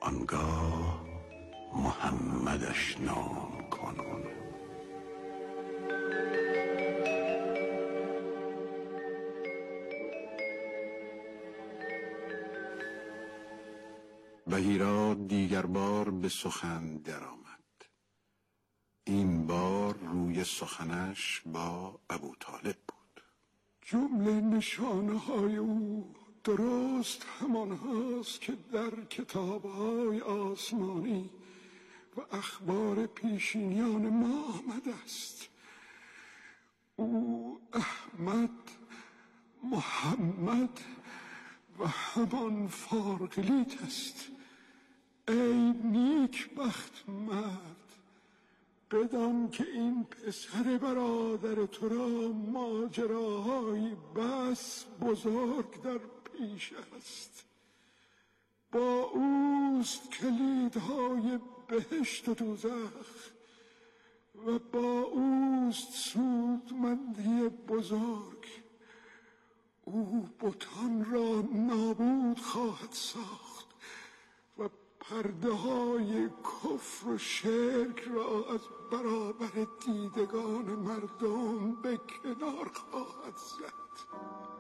آنگاه محمدش نام کن. بحیرا دیگر بار به سخن درآمد. این بار روی سخنش با ابوطالب بود. جمله نشانه های او درست همان هاست که در کتاب‌های آسمانی و اخبار پیشینیان ما آمده است. او احمد، محمد و همان فارغلیت است. ای نیکبخت مرد، بدان که این پسر برادر تو را ماجراهای بس بزرگ در پیش است. با اوست کلیدهای بهشت و دوزخ و با اوست سودمندی بزرگ. او بتان را نابود خواهد ساخت و پرده های کفر و شرک را از برابر دیدگان مردم به کنار خواهد زد.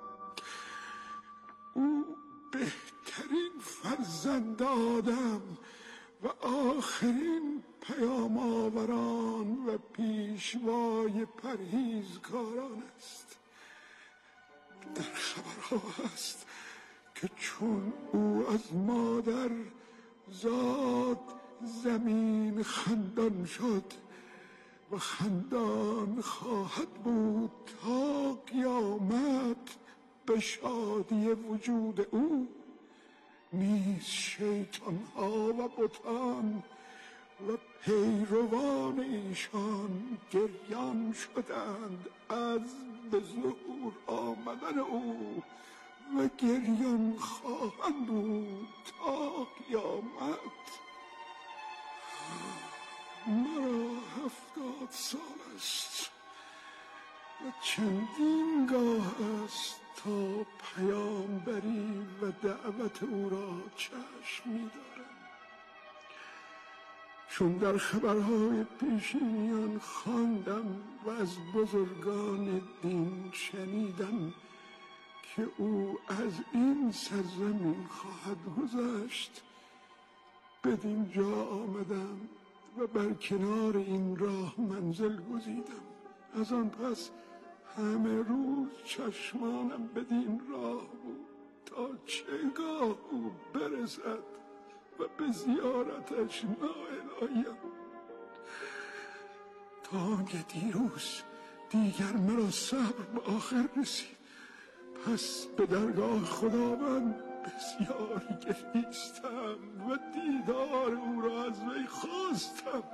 او بهترین فرزند آدم و آخرین پیام آوران و پیشوای پرهیزکاران است. در خبرها هست که چون او از مادر زاد زمین خندان شد و خندان خواهد بود تا قیامت به شادی وجود او. نیز شیطان ها و بتان و پیروان ایشان گریان شدند از به ظهور آمدن او و گریان خواهند بود تا قیامت. مرا 70 سال است و چندین گاه است تا پیامبری و دعوت او را چشم می‌دارم. چون در خبرهای پیشینیان خواندم و از بزرگان دین شنیدم که او از این سرزمین خواهد گذشت، بدین جا آمدم و بر کنار این راه منزل گزیدم. از آن پس همه روز چشمانم بدین راه بود تا چگاه او برسد و به زیارتش نائل آیم. تا آنکه دیروز دیگر مرا صبر به آخر رسید. پس به درگاه خداوند بسیاری گریستم و دیدار او را از وی خواستم.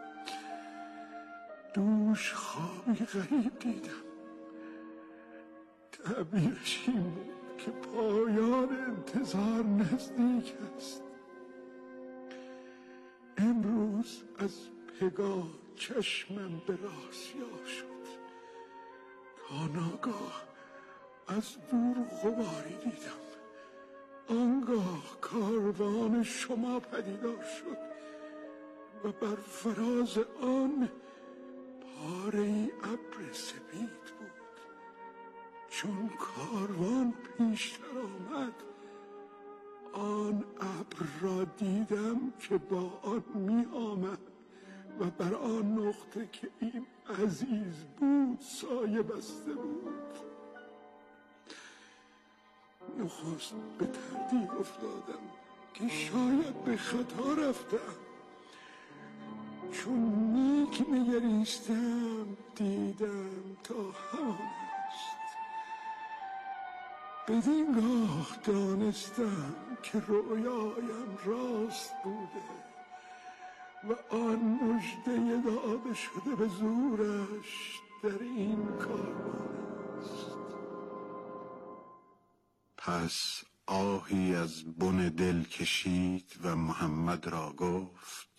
دوش خوابی غریب دیدم. تعبیرش این بود که پایان انتظار نزدیک است. امروز از پگاه چشمم به راسیا شد تا ناگاه از دور غباری دیدم. آنگاه کاروان شما پدیدار شد و بر فراز آن پاره‌ای ابر سپید بود. چون کاروان پیشتر آمد آن ابر را دیدم که با آن می آمد و بر آن نقطه که این عزیز بود سایه بسته بود. نخست به تردید افتادم که شاید به خطا رفتم. چون نیک نگریستم دیدم تا همان است. بدین گاه دانستم که رؤیایم راست بوده و آن مژده داده شده به زورش در این کاروان است. پس آهی از بن دل کشید و محمد را گفت: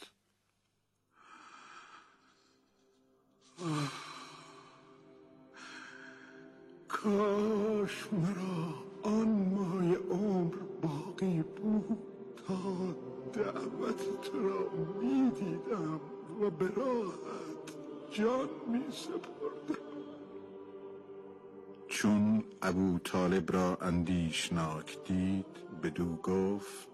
کاش مرا آن مایه عمر باقی بود تا دعوت تو را می دیدم و به راهت جان می سپردم. چون ابو طالب را اندیشناک دید بدو گفت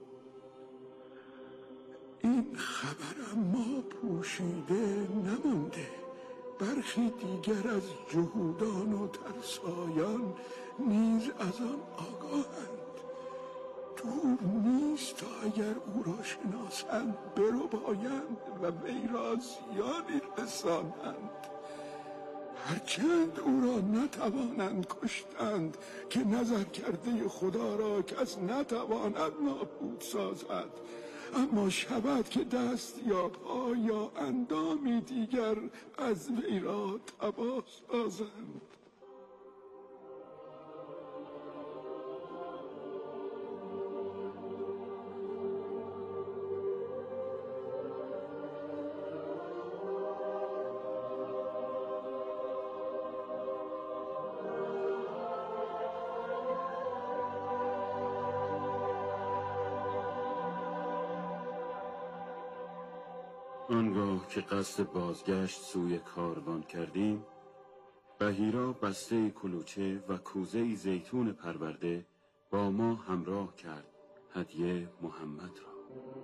این خبر ما پوشیده نمانده، برخی دیگر از جهودان و ترسایان نیز از آن آگاهند. دور نیست تا اگر او را شناسند بربایند و وی را زیانی رسانند. هرچند او را نتوانند کشتند که نظر کرده خدا را کس نتواند نابود سازد، اما شود که دست یا پا یا اندامی دیگر از وی را تباه سازند. آنگاه که قصد بازگشت سوی کاروان کردیم، بحیرا بسته کلوچه و کوزه زیتون پرورده با ما همراه کرد هدیه محمد را.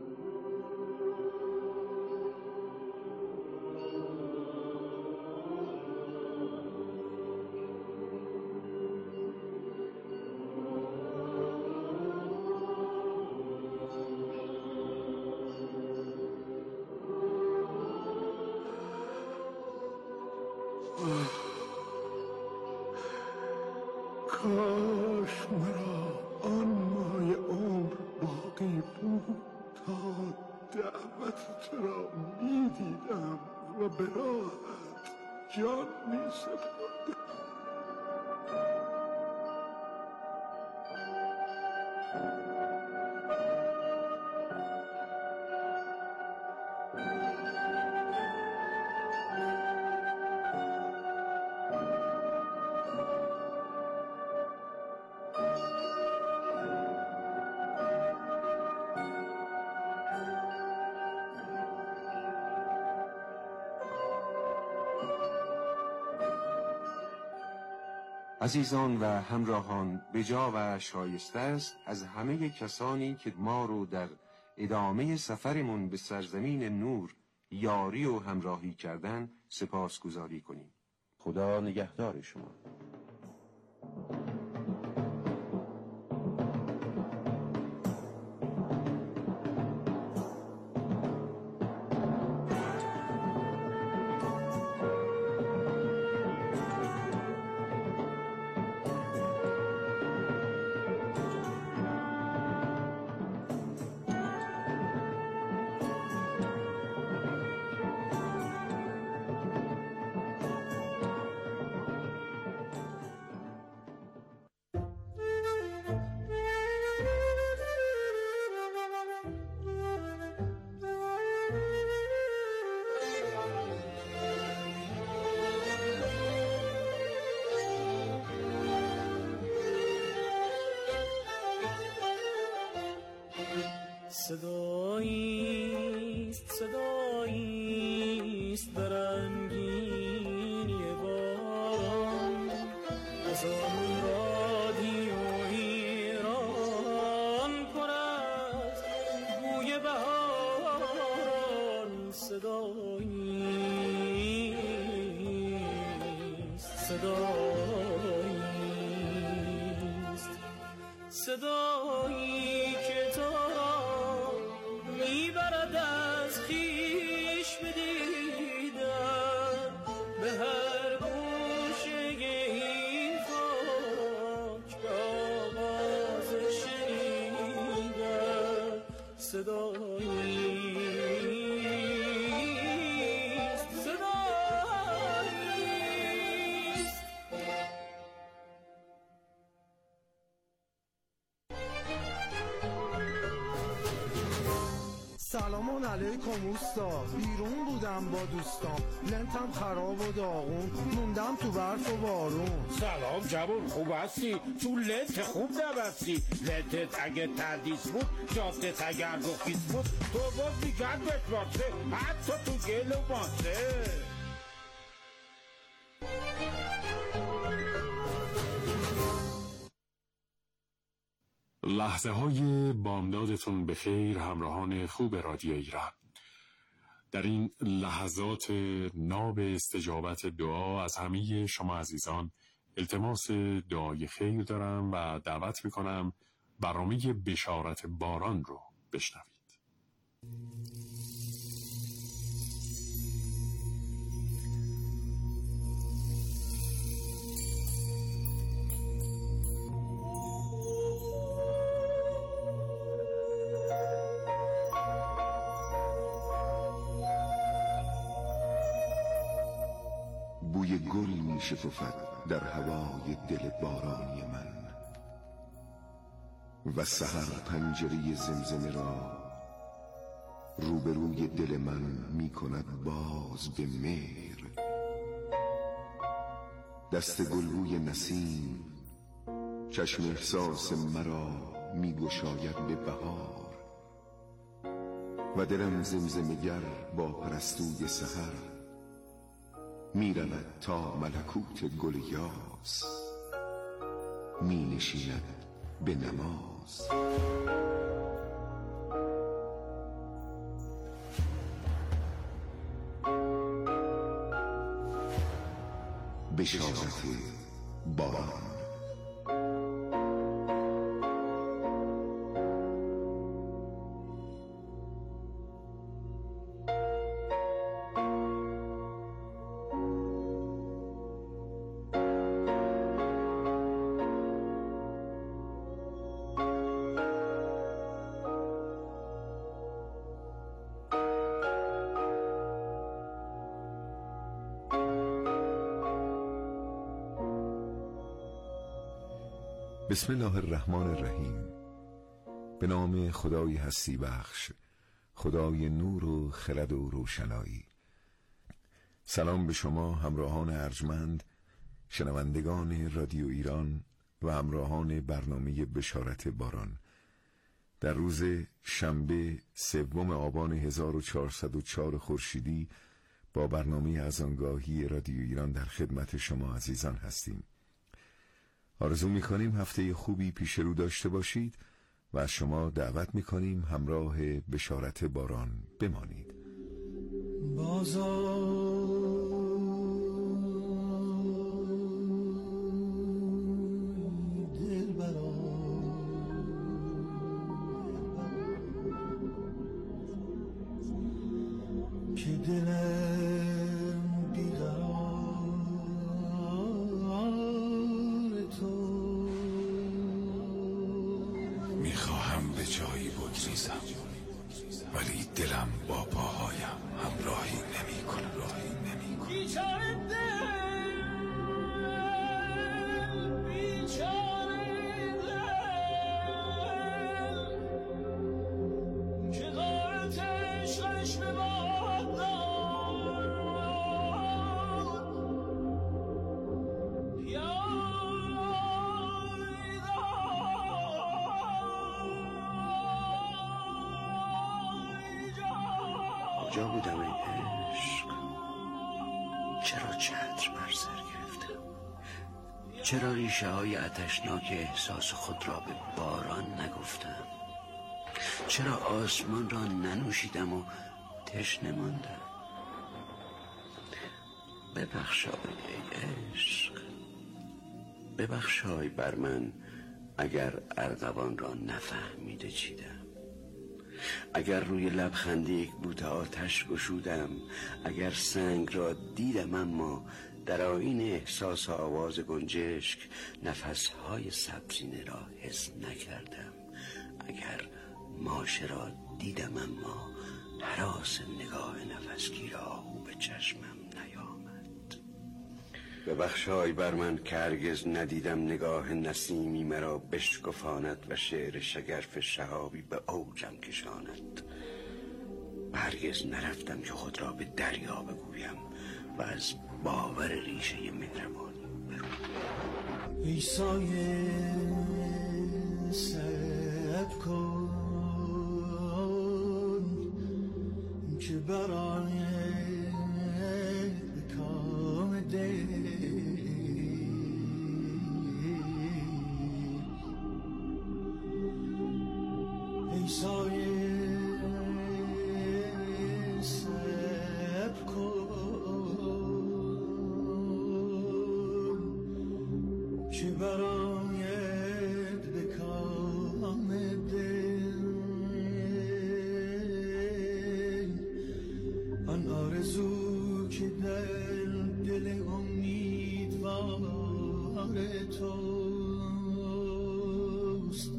کاش مرا آن مای عمر باقی بود تا دعوت تو را می دیدم و به راهت جان می سپردم. عزیزان و همراهان، بجا و شایسته است از همه کسانی که ما رو در ادامه سفرمون به سرزمین نور یاری و همراهی کردن سپاسگزاری کنیم. خدا نگهدار شما. صداییست برنگینی باران از آن رادیو ایران پر از بوی بهاران. صدایی که تو را میبرد از خویش بدیدن به هر گوشه این خاک به آواز شنیدن. سلام علیکم اوستا. بیرون بودم با دوستام، لنتم خراب و داغون، موندم تو برف و بارون. سلام جوون، خوب هستی؟ تو لنت خوب نبستی. لنتت اگه تردیس بود، جافتت اگر رخیص بود، تو باز میکرد بشماسه، حتی تو گل و ماسه. لحظه های بامدادتون به خیر همراهان خوب رادیو ایران. در این لحظات ناب استجابت دعا از همه شما عزیزان التماس دعای خیر دارم و دعوت میکنم برنامه بشارت باران رو بشنوید. بوی گل می شکفد در هوای دل بارانی من و سحر پنجره زمزمه را روبروی دل من می کند باز به مهر. دست گلبوی نسیم چشم احساس مرا می گشاید به بهار و دلم زمزمه‌گر با پرستوی سحر می رود تا ملکوت گل یاس، می نشیند به نماز. بشارت باران. بسم الله الرحمن الرحیم. به نام خدای هستی بخش، خدای نور و خرد و روشنایی. سلام به شما همراهان ارجمند، شنوندگان رادیو ایران و همراهان برنامه بشارت باران. در روز شنبه 3 آبان 1404 خورشیدی با برنامه اذانگاهی رادیو ایران در خدمت شما عزیزان هستیم. آرزو می‌کنیم هفته خوبی پیش رو داشته باشید و از شما دعوت می‌کنیم همراه بشارت باران بمانید. که دلم بیقرار تو، میخواهم به جایی بگریزم ولی دلم با پاهایم همراهی نمی کند. بیچاره دل، بیچاره دل که غارت عشقش به باد داد. کجا بودم ای عشق؟ چرا چتر بر سر گرفتم؟ چرا ریشه های آتشناک احساس خود را به باران نگفتم؟ چرا آسمان را ننوشیدم و تشنه ماندم؟ ببخشای ای عشق، ببخشای بر من اگر ارغوان را نفهمیده چیدم، اگر روی لبخنده یک بوته آتش گشودم، اگر سنگ را دیدم اما در آیین احساس آواز گنجشک نفسهای سبزینه را حس نکردم، اگر ماشه را دیدم اما هراس نگاه نفسگیر آهو به چشمم نیامد. ببخشای بر من که هرگز ندیدم نگاه نسیمی مرا بشکفاند و شعر شگرف شهابی به اوجم کشاند. هرگز نرفتم که خود را به دریا بگویم و از باور ریشه مهربانی برون. ای سایه صبر کن که برای کام دل ای سایه صبر کن که برایت به کام دل آن آرزو که در دل امیدوار توست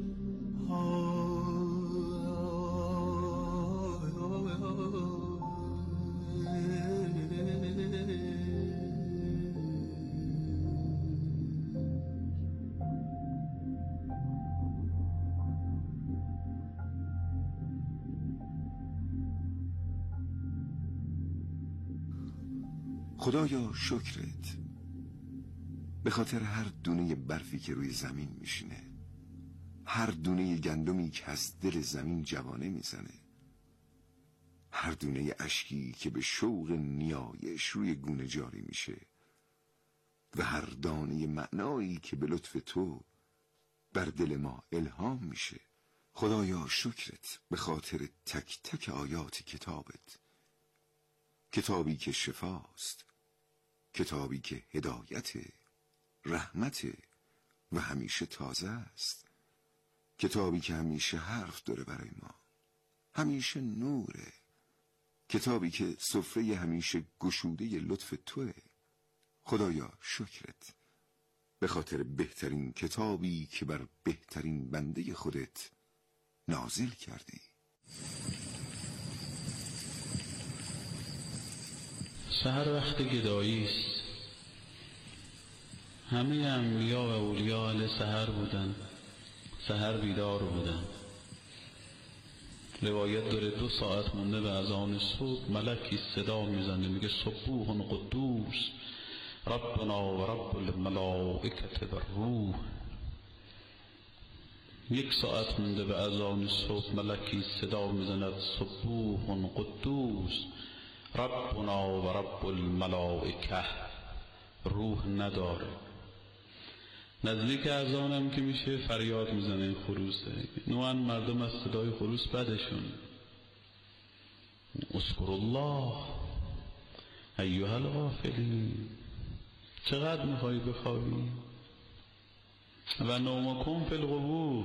خدایا شکرت به خاطر هر دونه برفی که روی زمین میشینه، هر دونه گندمی که از دل زمین جوانه میزنه، هر دونه اشکی که به شوق نیایش روی گونه جاری میشه و هر دانه معنایی که به لطف تو بر دل ما الهام میشه. خدایا شکرت به خاطر تک تک آیات کتابت، کتابی که شفاست، کتابی که هدایت، رحمت و همیشه تازه است، کتابی که همیشه حرف داره برای ما، همیشه نوره، کتابی که سفره همیشه گشوده لطف توه. خدایا شکرت به خاطر بهترین کتابی که بر بهترین بنده خودت نازل کردی. سحر وقت گدایی است. همه انبیا و اولیا اهل سحر بودن، سحر بیدار بودن. روایت داره 2 ساعت مونده به اذان صبح ملکی صدا میزنه میگه سبوح قدوس ربنا و رب الملائکه و روح. 1 ساعت مونده به اذان صبح ملکی صدا میزند سبوح قدوس ربنا و رب الملائکه. روح نداره. نزدیک اذانم که میشه فریاد میزنه این خروسه. نوعا مردم از صدای خروس بدشون. اذکروا الله ایها الغافلین. چقدر میخوایی بخوابی؟ و نومکم فی القبور.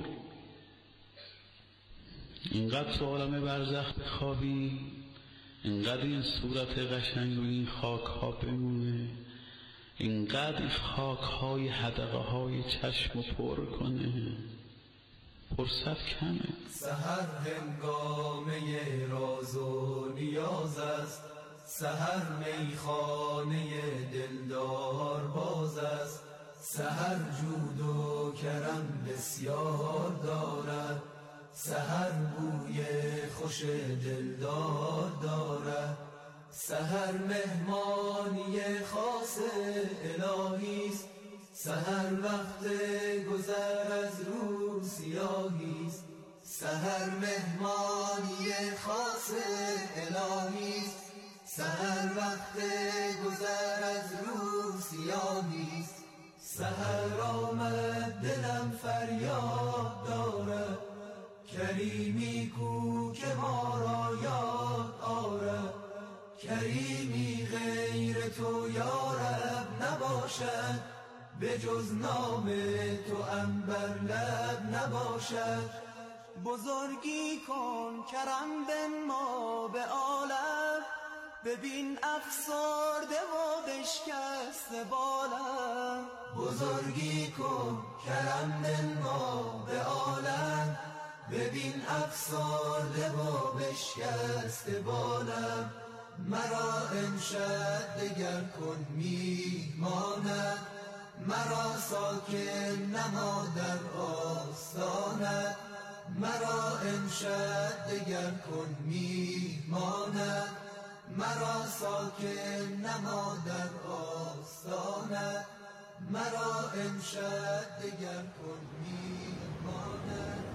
اینقدر تو عالم برزخ بخوابی، اینقدر این صورت قشنگ روی این خاک ها بمونه، اینقدر این خاک های حدقه های چشم پر کنه. فرصت کمه. سحر هنگامه راز و نیاز است، سحر میخانه دلدار باز است. سحر جود و کرم بسیار دارد، سحر بوی خوش دلدار دارد. سحر مهمانی خاص الهی است، سحر وقت گذر از رو سیاهی است. سحر مهمانی خاص الهی است، سحر وقت گذر از رو سیاهی است. سحر آمد دلم فریاد دارد، کریمی کو که ما را یاد آرد. کریمی غیر تو یا رب نباشد، به جز نام تو عنبر لب نباشد. بزرگی کن کرم بنما به عالم، ببین افسرده و بشکسته بالم. بزرگی کن کرم بنما به عالم، ببین افسرده و بشکسته بالم. مرا امشب دگر کن میهمانت، مرا ساکن نما در آستانت. مرا امشب دگر کن میهمانت، مرا ساکن نما در آستانت، مرا امشب دگر کن میهمانت.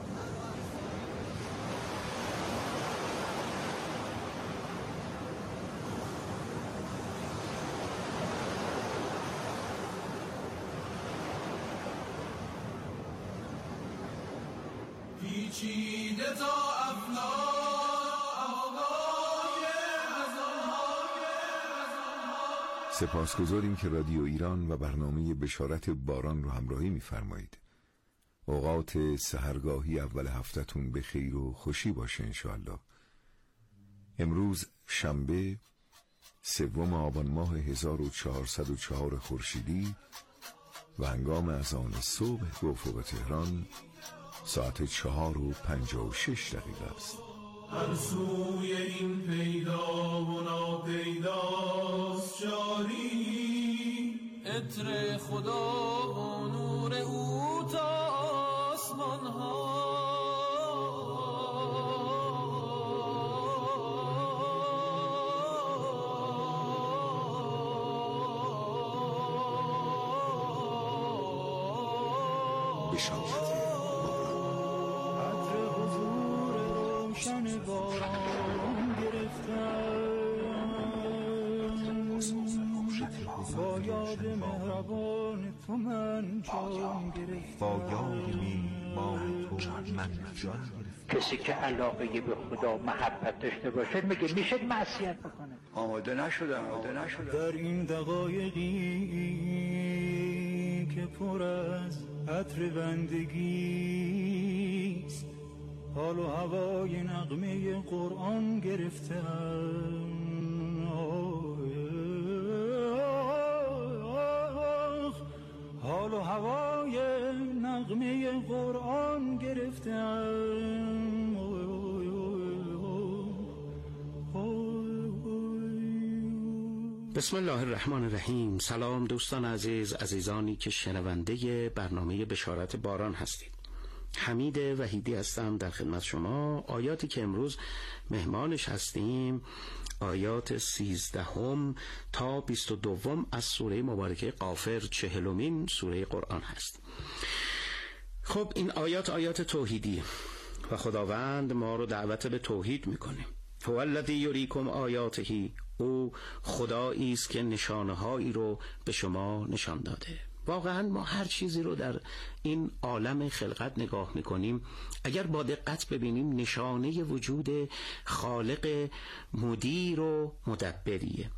پیچیده تا سپاسگزاریم که رادیو ایران و برنامه بشارت باران رو همراهی می‌فرمایید. اوقات سحرگاهی اول هفته‌تون به خیر و خوشی باشه انشاءالله. امروز شنبه 3 آبان ماه 1404 خورشیدی و هنگام اذان صبح به افق تهران ساعت 4:56 است. هر سوی این پیدا و ناپیداست جاری، عطر خدا و نور او تا آسمان ها. بشارت روشن باران گرفتم، با یاد مهربان تو من جان گرفتم، با یاد میهمان تو من جان گرفتم. کسی که علاقه به خدا محبت داشته باشه میگه میشه معصیت بکنه. آماده نشدم. در این دقایقی که پر از عطر بندگیست، حال و هوای نغمه قرآن گرفتم، حال و هوای نغمه قرآن گرفتم. بسم الله الرحمن الرحیم. سلام دوستان عزیزانی که شنونده برنامه بشارت باران هستید. حمید وحیدی هستم در خدمت شما. آیاتی که امروز مهمانش هستیم آیات 13 تا 22 از سوره مبارکه غافر، 40مین سوره قرآن هست. خب این آیات توحیدی و خداوند ما رو دعوت به توحید میکنه. هو الذی یریکم آیاته، او خدایی است که نشانه‌هایی رو به شما نشان داده. واقعا ما هر چیزی رو در این عالم خلقت نگاه میکنیم، اگر با دقت ببینیم نشانه وجود خالق مدیر و مدبریه.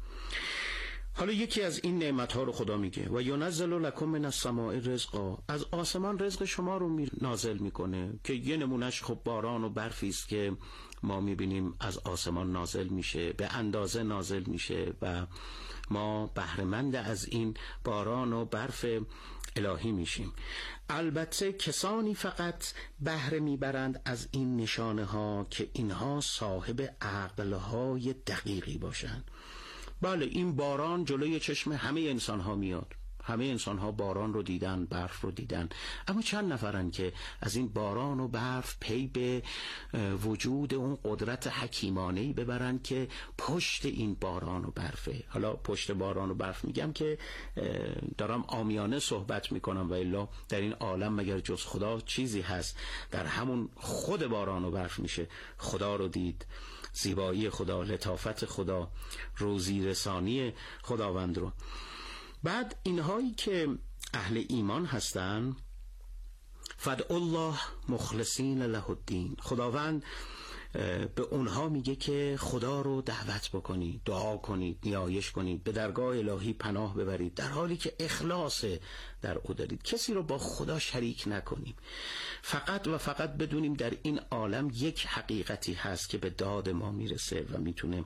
حالا یکی از این نعمت‌ها رو خدا میگه و ینزل لکم من السماء رزقا، از آسمان رزق شما رو نازل میکنه، که یه نمونهش خب باران و برفی است که ما میبینیم از آسمان نازل میشه، به اندازه نازل میشه و ما بهره‌مند از این باران و برف الهی میشیم. البته کسانی فقط بهره میبرند از این نشانه ها که اینها صاحب عقلهای دقیقی باشند. بله، این باران جلوی چشم همه انسان ها میاد، همه انسان ها باران رو دیدن، برف رو دیدن، اما چند نفرن که از این باران و برف پی به وجود اون قدرت حکیمانهی ببرن که پشت این باران و برفه. حالا پشت باران و برف میگم که دارم عامیانه صحبت میکنم و الا در این عالم مگر جز خدا چیزی هست؟ در همون خود باران و برف میشه خدا رو دید، زیبایی خدا، لطافت خدا، روزی رسانی خداوند رو. بعد اینهایی که اهل ایمان هستن، فدعوا الله مخلصین له الدین، خداوند به اونها میگه که خدا رو دعوت بکنید، دعا کنید، نیایش کنید، به درگاه الهی پناه ببرید در حالی که اخلاص در او دارید، کسی رو با خدا شریک نکنیم. فقط و فقط بدونیم در این عالم یک حقیقتی هست که به داد ما میرسه و میتونه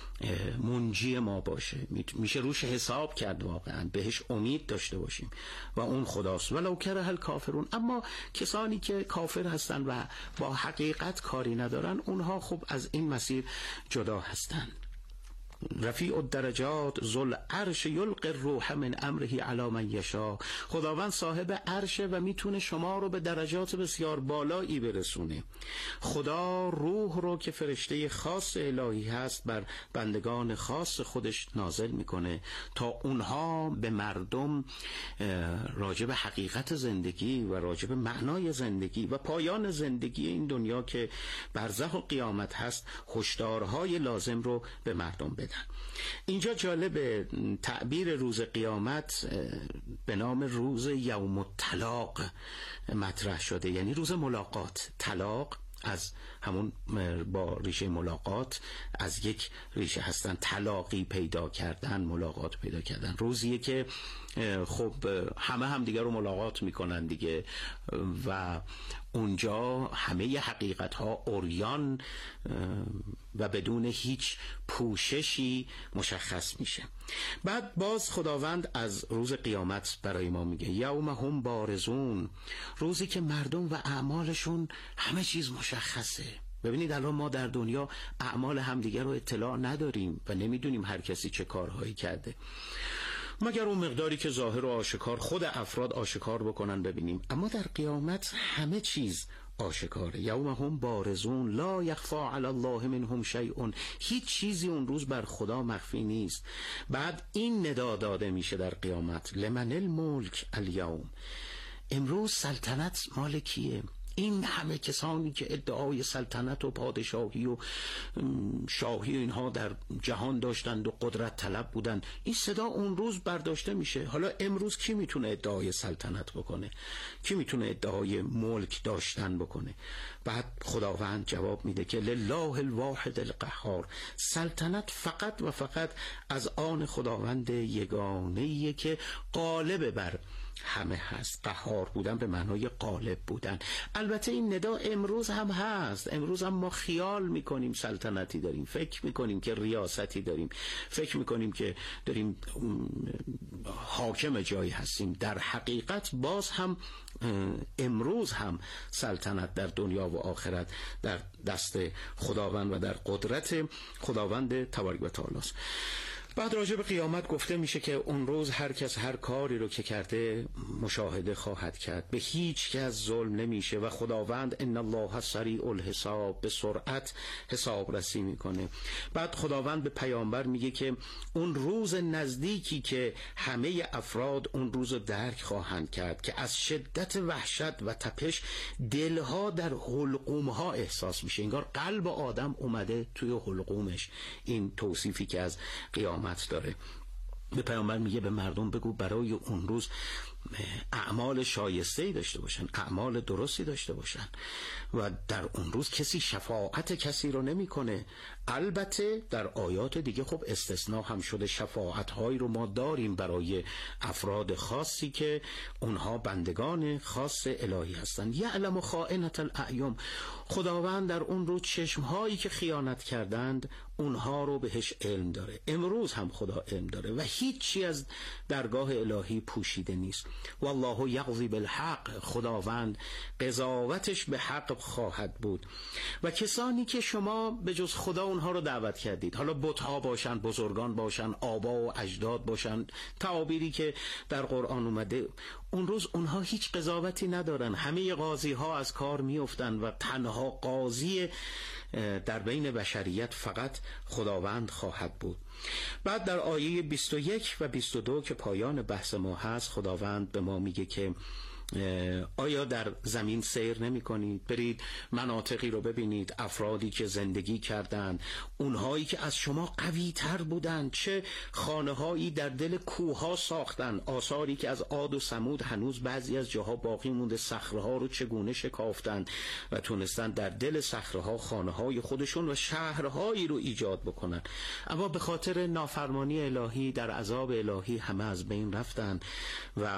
منجی ما باشه، میشه روش حساب کرد، واقعا بهش امید داشته باشیم و اون خداست. ولو کره الکافرون، اما کسانی که کافر هستن و با حقیقت کاری ندارن، اونها خب از این مسیر جدا هستن. رفیع الدرجات ذو العرش یلقی الروح من امره علی من یشاء. خداوند صاحب عرشه و میتونه شما رو به درجات بسیار بالایی برسونه. خدا روح رو که فرشته خاص الهی هست بر بندگان خاص خودش نازل میکنه تا اونها به مردم راجب حقیقت زندگی و راجب معنای زندگی و پایان زندگی این دنیا که برزخ و قیامت هست هشدارهای لازم رو به مردم بدن. اینجا جالب تعبیر روز قیامت به نام روز یوم الطلاق مطرح شده، یعنی روز ملاقات. طلاق از همون با ریشه ملاقات از یک ریشه هستن، تلاقی پیدا کردن، ملاقات پیدا کردن. روزیه که خب همه دیگر رو ملاقات میکنن دیگه و اونجا همه حقیقت ها عریان و بدون هیچ پوششی مشخص میشه. بعد باز خداوند از روز قیامت برای ما میگه یوم هم بارزون، روزی که مردم و اعمالشون همه چیز مشخصه. ببینید الان ما در دنیا اعمال همدیگر رو اطلاع نداریم و نمیدونیم هر کسی چه کارهایی کرده مگر اون مقداری که ظاهر و آشکار خود افراد آشکار بکنن ببینیم. اما در قیامت همه چیز آشکاره. یوم هم بارزون لا یخفی علی الله منهم شیء، هیچ چیزی اون روز بر خدا مخفی نیست. بعد این ندا داده میشه در قیامت لمن الملک الیوم، امروز سلطنت مال کیه؟ این همه کسانی که ادعای سلطنت و پادشاهی و شاهی اینها در جهان داشتند و قدرت طلب بودند، این صدا اون روز برداشته میشه. حالا امروز کی میتونه ادعای سلطنت بکنه؟ کی میتونه ادعای ملک داشتن بکنه؟ بعد خداوند جواب میده که لله الواحد القهار، سلطنت فقط و فقط از آن خداوند یگانه‌ایه که غالب بر همه هست. قهار بودن به معنای غالب بودن. البته این ندا امروز هم هست. امروز هم ما خیال میکنیم سلطنتی داریم، فکر میکنیم که ریاستی داریم، فکر میکنیم که داریم حاکم جایی هستیم. در حقیقت باز هم امروز هم سلطنت در دنیا و آخرت در دست خداوند و در قدرت خداوند تبارک و تعالی است. بعد راجع به قیامت گفته میشه که اون روز هر کس هر کاری رو که کرده مشاهده خواهد کرد، به هیچ کس ظلم نمیشه و خداوند ان الله سریع الحساب، به سرعت حساب رسی میکنه. بعد خداوند به پیامبر میگه که اون روز نزدیکی که همه افراد اون روز رو درک خواهند کرد که از شدت وحشت و تپش دلها در حلقومها احساس میشه، انگار قلب آدم اومده توی حلقومش. این توصیفی که از قیامت داره. به پیامبر میگه به مردم بگو برای اون روز اعمال شایسته‌ای داشته باشن، اعمال درستی داشته باشن و در اون روز کسی شفاعت کسی رو نمیکنه. البته در آیات دیگه خب استثناء هم شده، شفاعت هایی رو ما داریم برای افراد خاصی که اونها بندگان خاص الهی هستن. یعلم خائنة الاعین، خداوند در اون روز چشم هایی که خیانت کردند اونها رو بهش علم داره. امروز هم خدا علم داره و هیچی از درگاه الهی پوشیده نیست. والله یقضی بالحق، خداوند قضاوتش به حق خواهد بود. و کسانی که شما به جز خدا اونها رو دعوت کردید، حالا بت‌ها باشن، بزرگان باشن، آبا و اجداد باشن، تعابیری که در قرآن اومده، اون روز اونها هیچ قضاوتی ندارن. همه قاضی ها از کار میافتن و تنها قاضی در بین بشریت فقط خداوند خواهد بود. بعد در آیه 21 و 22 که پایان بحث ما هست، خداوند به ما میگه که آیا در زمین سیر نمی کنید؟ برید مناطقی رو ببینید، افرادی که زندگی کردند، اونهایی که از شما قوی تر بودند، چه خانه هایی در دل کوه ها ساختن، آثاری که از عاد و ثمود هنوز بعضی از جاها باقی مونده، صخره ها رو چگونه شکافتند و تونستن در دل صخره ها خانه های خودشون و شهرهایی رو ایجاد بکنن. اما به خاطر نافرمانی الهی در عذاب الهی همه از بین رفتن و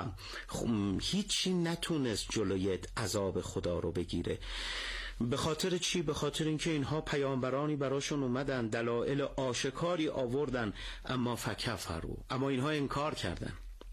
هیچی نتونست جلوی عذاب خدا رو بگیره. به خاطر چی؟ به خاطر اینکه اینها پیامبرانی براشون اومدن، دلایل آشکاری آوردن، اما فکفروا، اما اینها انکار کردن،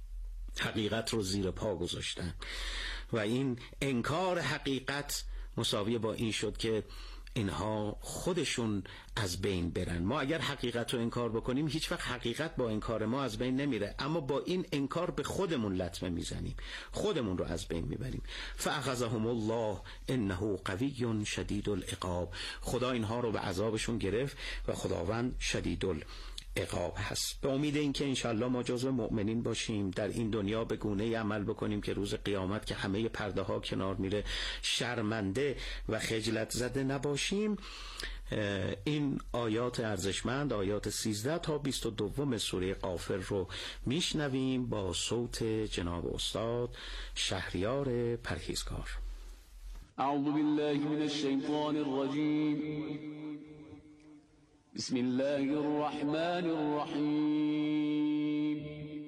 حقیقت رو زیر پا گذاشتن و این انکار حقیقت مساوی با این شد که اینها خودشون از بین برن. ما اگر حقیقت رو انکار بکنیم هیچ وقت حقیقت با انکار ما از بین نمیره، اما با این انکار به خودمون لطمه میزنیم، خودمون رو از بین میبریم. فاخذهم الله انه قوی شدید العقاب. خدا اینها رو به عذابشون گرفت و خداوند شدید العقاب هست. به امید اینکه انشالله ما جزو مؤمنین باشیم، در این دنیا به گونه‌ای عمل بکنیم که روز قیامت که همه پرده ها کنار میره شرمنده و خجلت زده نباشیم. این آیات ارزشمند، آیات 13 تا 22 سوره غافر رو میشنویم با صوت جناب استاد شهریار پرهیزکار. اعوذ بالله من الشیطان الرجیم. بسم الله الرحمن الرحیم.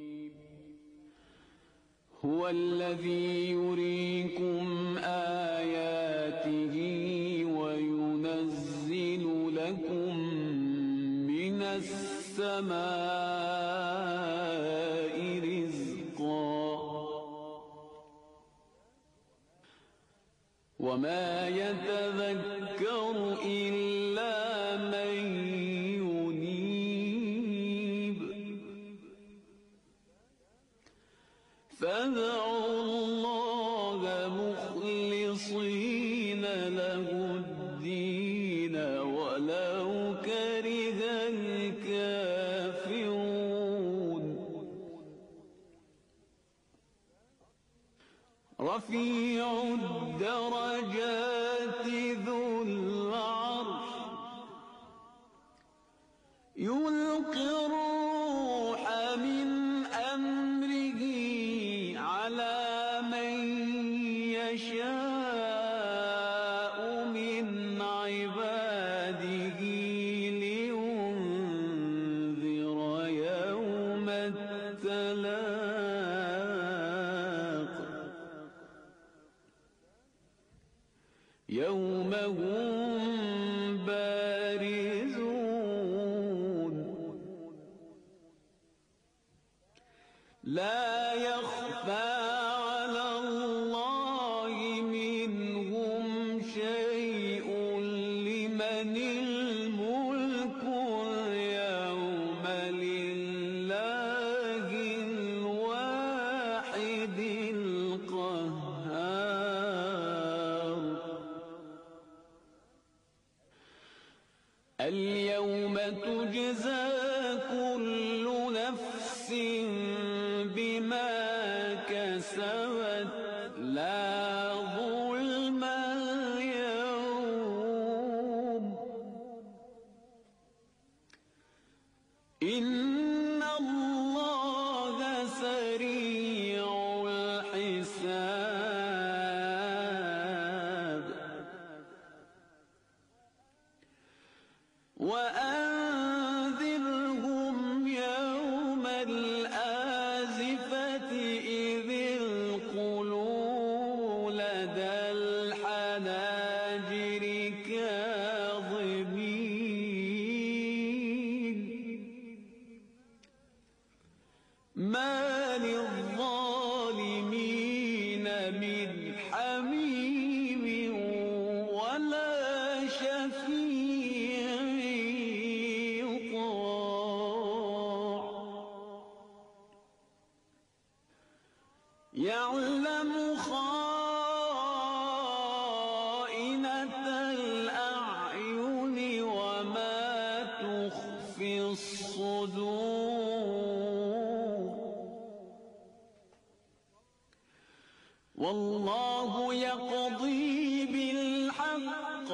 هو الذی یریکم آیاته وینزل لكم من السماء رزقا وما يتذكر إلا من ينيب فادعوا الله مخلصين له الدين ولو كره الكافرون. رفيع الدرجات ذو العرش يلقي الروح من أمره على من يشاء من عباده لينذر يوم التلاق يوم هم بارزون لا يخفى على الله منهم شيء لمن الملك اليوم لله الواحد القهار. اليوم تجزى كل نفس بما كسبت لا ظلم اليوم إن الله سريع الحساب. وأنذرهم يوم الآزفة إذ القلوب لدى الحناجر كاظمين ما للظالمين من حميم ولا شفيع يطاع يعلم خائنة الأعين وما تخفي الصدور والله يقضي بالحق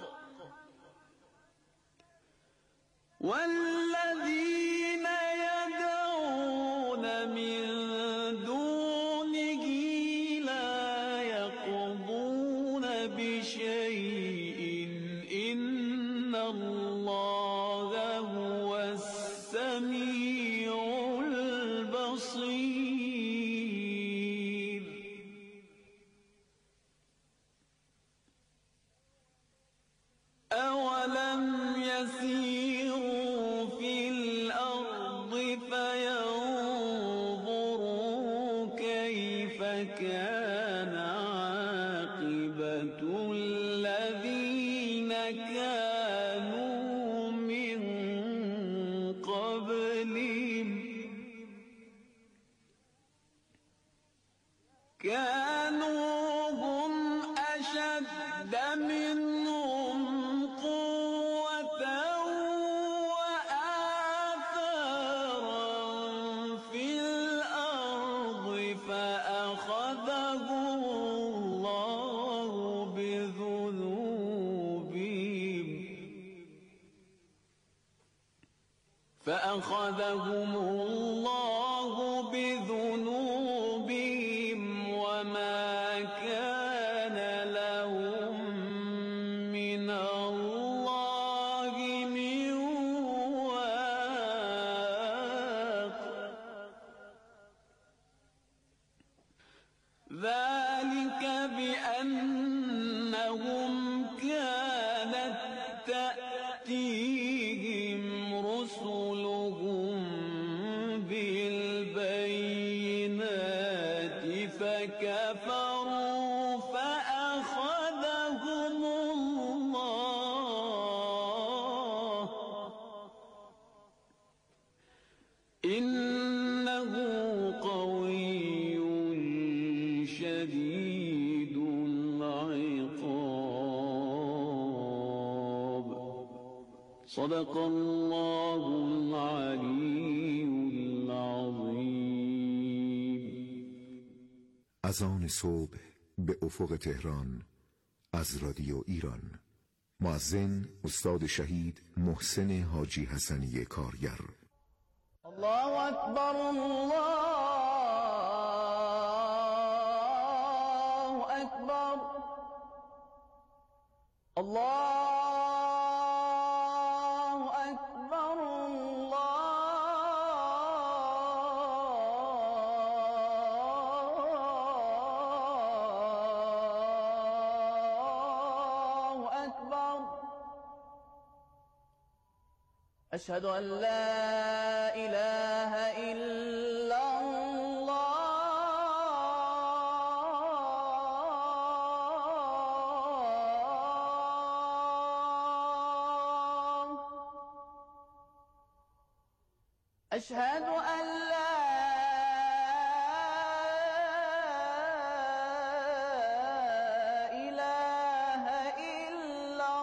والذين يدعون من دونه لا يقضون بشيء إن الله هو السميع البصير. أولم يسيروا في الأرض فينظروا كيف كان عاقبة الذين فأخذهم الله بذنوبهم وما كان لهم من الله من واق ذلك بأنهم كانت تأتيهم رسلهم بالبينات فكفروا فأخذهم الله إنه قوي شديد العقاب صدق الله العلي العظیم. اذان صبح به افق تهران از رادیو ایران. مؤذن استاد شهید محسن حاجی حسنی کارگر. الله اکبر الله اکبر الله اکبر الله اکبر اشهد ان لا اله الا الله اشهد ان لا اله الا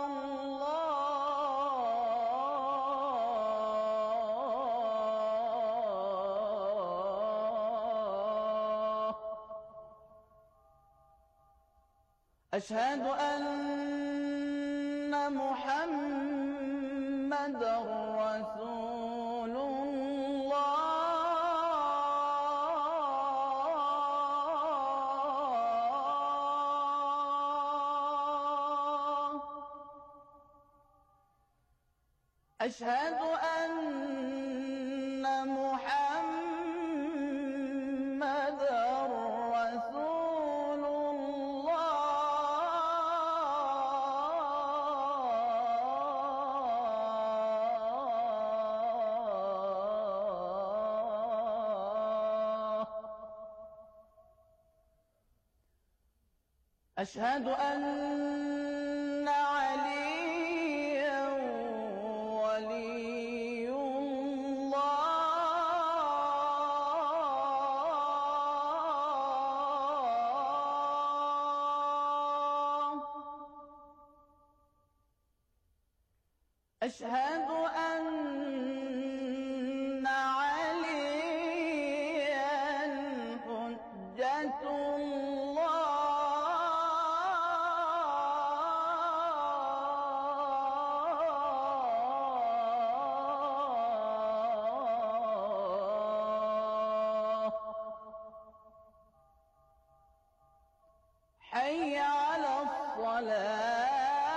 الله أشهد أن محمدًا رسول الله أشهد أن محمدًا رسول الله أشهد أن عليا ولي الله أشهد أن عليا حجة الله حي على الصلاة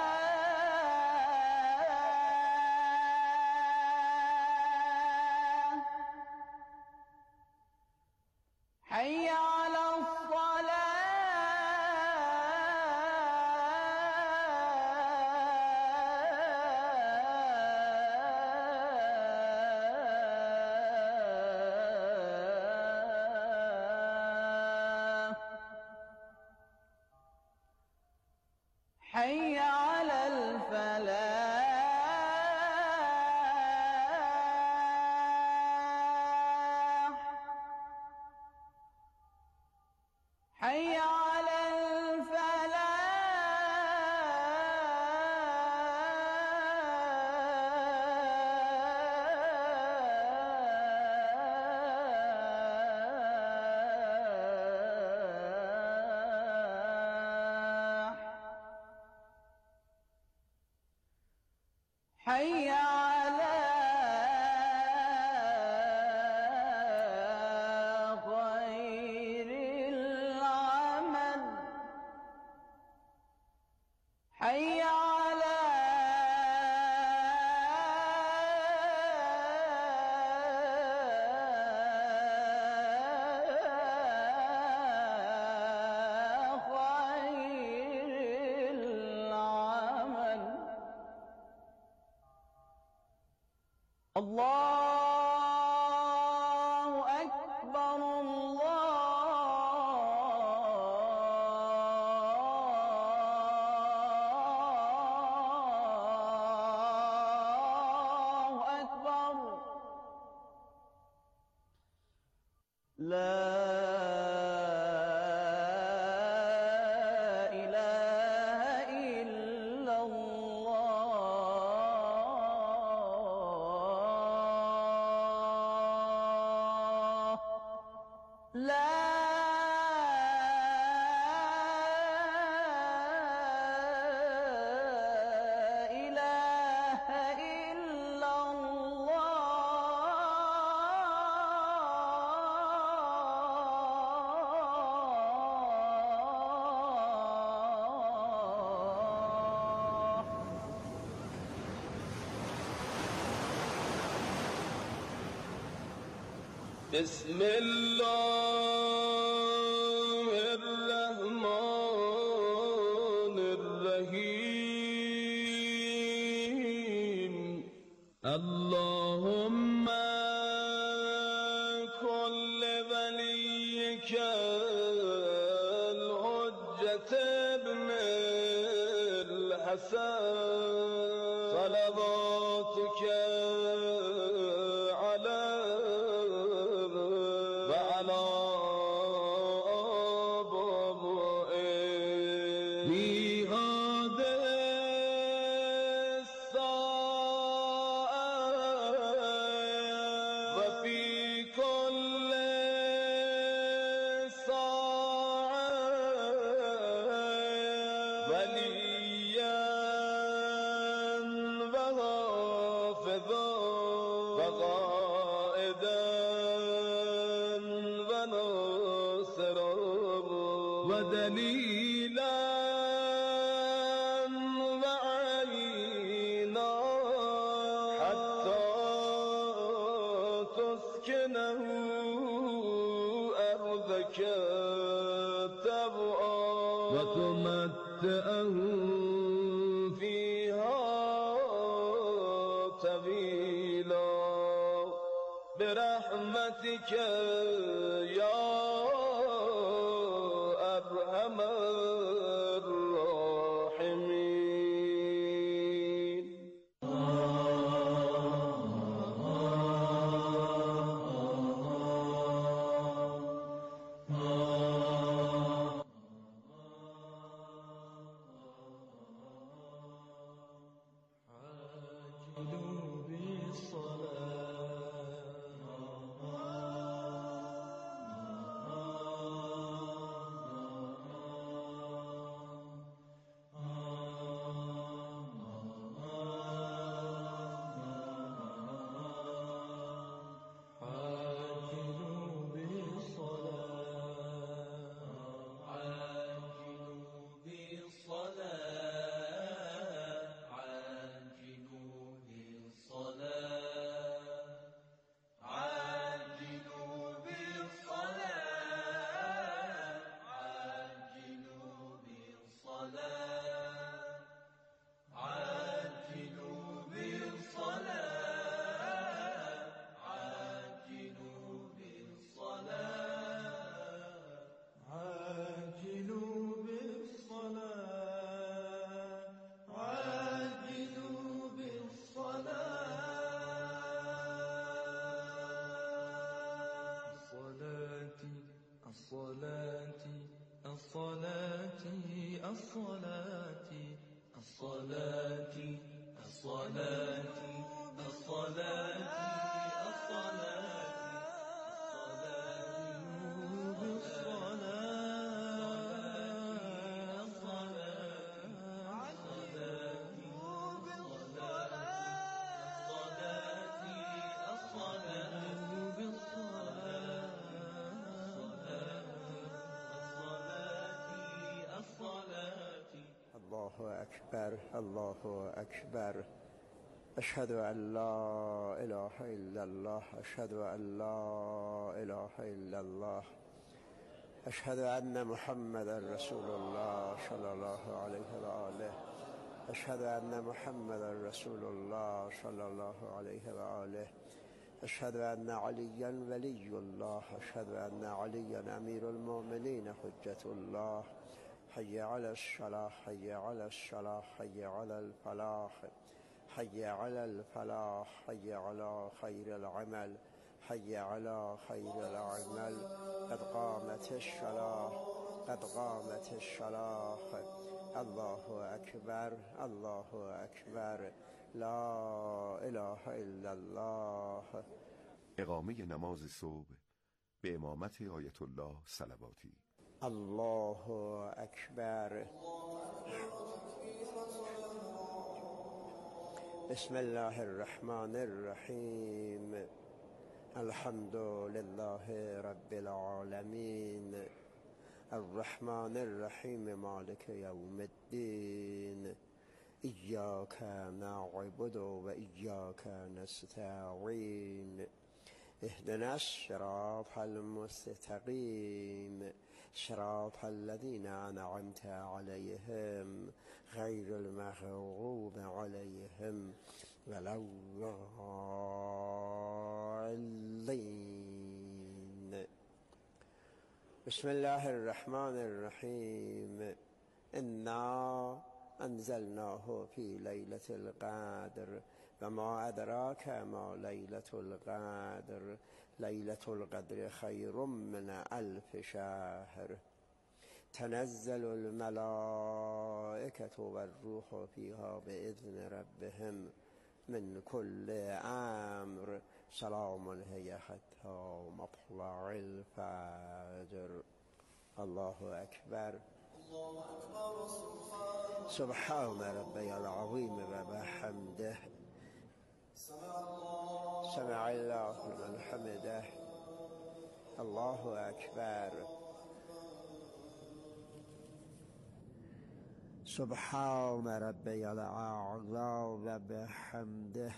حي على الصلاة حي على الفلاح حي على الفلاح حي على الله أكبر الله أكبر لا بسم الله الرحمن الرحيم اللهم كل وليك الحجة ابن الحسن صلواتك ودليلا وعينا حتى تسكنه أرضك تبعا وتمتعه فيها طويلا برحمتك يا أرحم الراحمين الله أكبر الله أكبر أشهد أن لا إله إلا الله أشهد أن لا إله إلا الله أشهد أن محمدا رسول الله صلى الله عليه وآله أشهد أن محمد رسول الله صلى الله عليه وآله. أشهد أن عليا ولي الله. أشهد أن عليا أمير المؤمنين حجة الله. حي على الصلاة، حي على الصلاة، حي على الفلاح، حي على الفلاح، حي على خير العمل، حي على خير العمل. قد قامت الصلاة، قد قامت الصلاة. الله أكبر، الله أكبر، لا اله الا الله. اقامه نماز صبح به امامت آیت الله صلواتی. الله اکبر. بسم الله الرحمن الرحیم. الحمد لله رب العالمین، الرحمن الرحیم، مالک یوم الدین. إياك نعبد وإياك نستعين. اهدنا الصراط المستقيم، صراط الذين أنعمت عليهم غير المغضوب عليهم ولا الضالين. بسم الله الرحمن الرحيم. إنا أنزلناه في ليلة القدر وما أدراك ما ليلة القدر. ليلة القدر خير من 1000 شهر. تنزل الملائكة والروح فيها بإذن ربهم من كل أمر. سلام هي حتى مطلع الفجر. الله أكبر. سبحان ربي العظيم وبحمده. سمع الله لمن حمده. الله أكبر. سبحان ربي الأعلى وبحمده.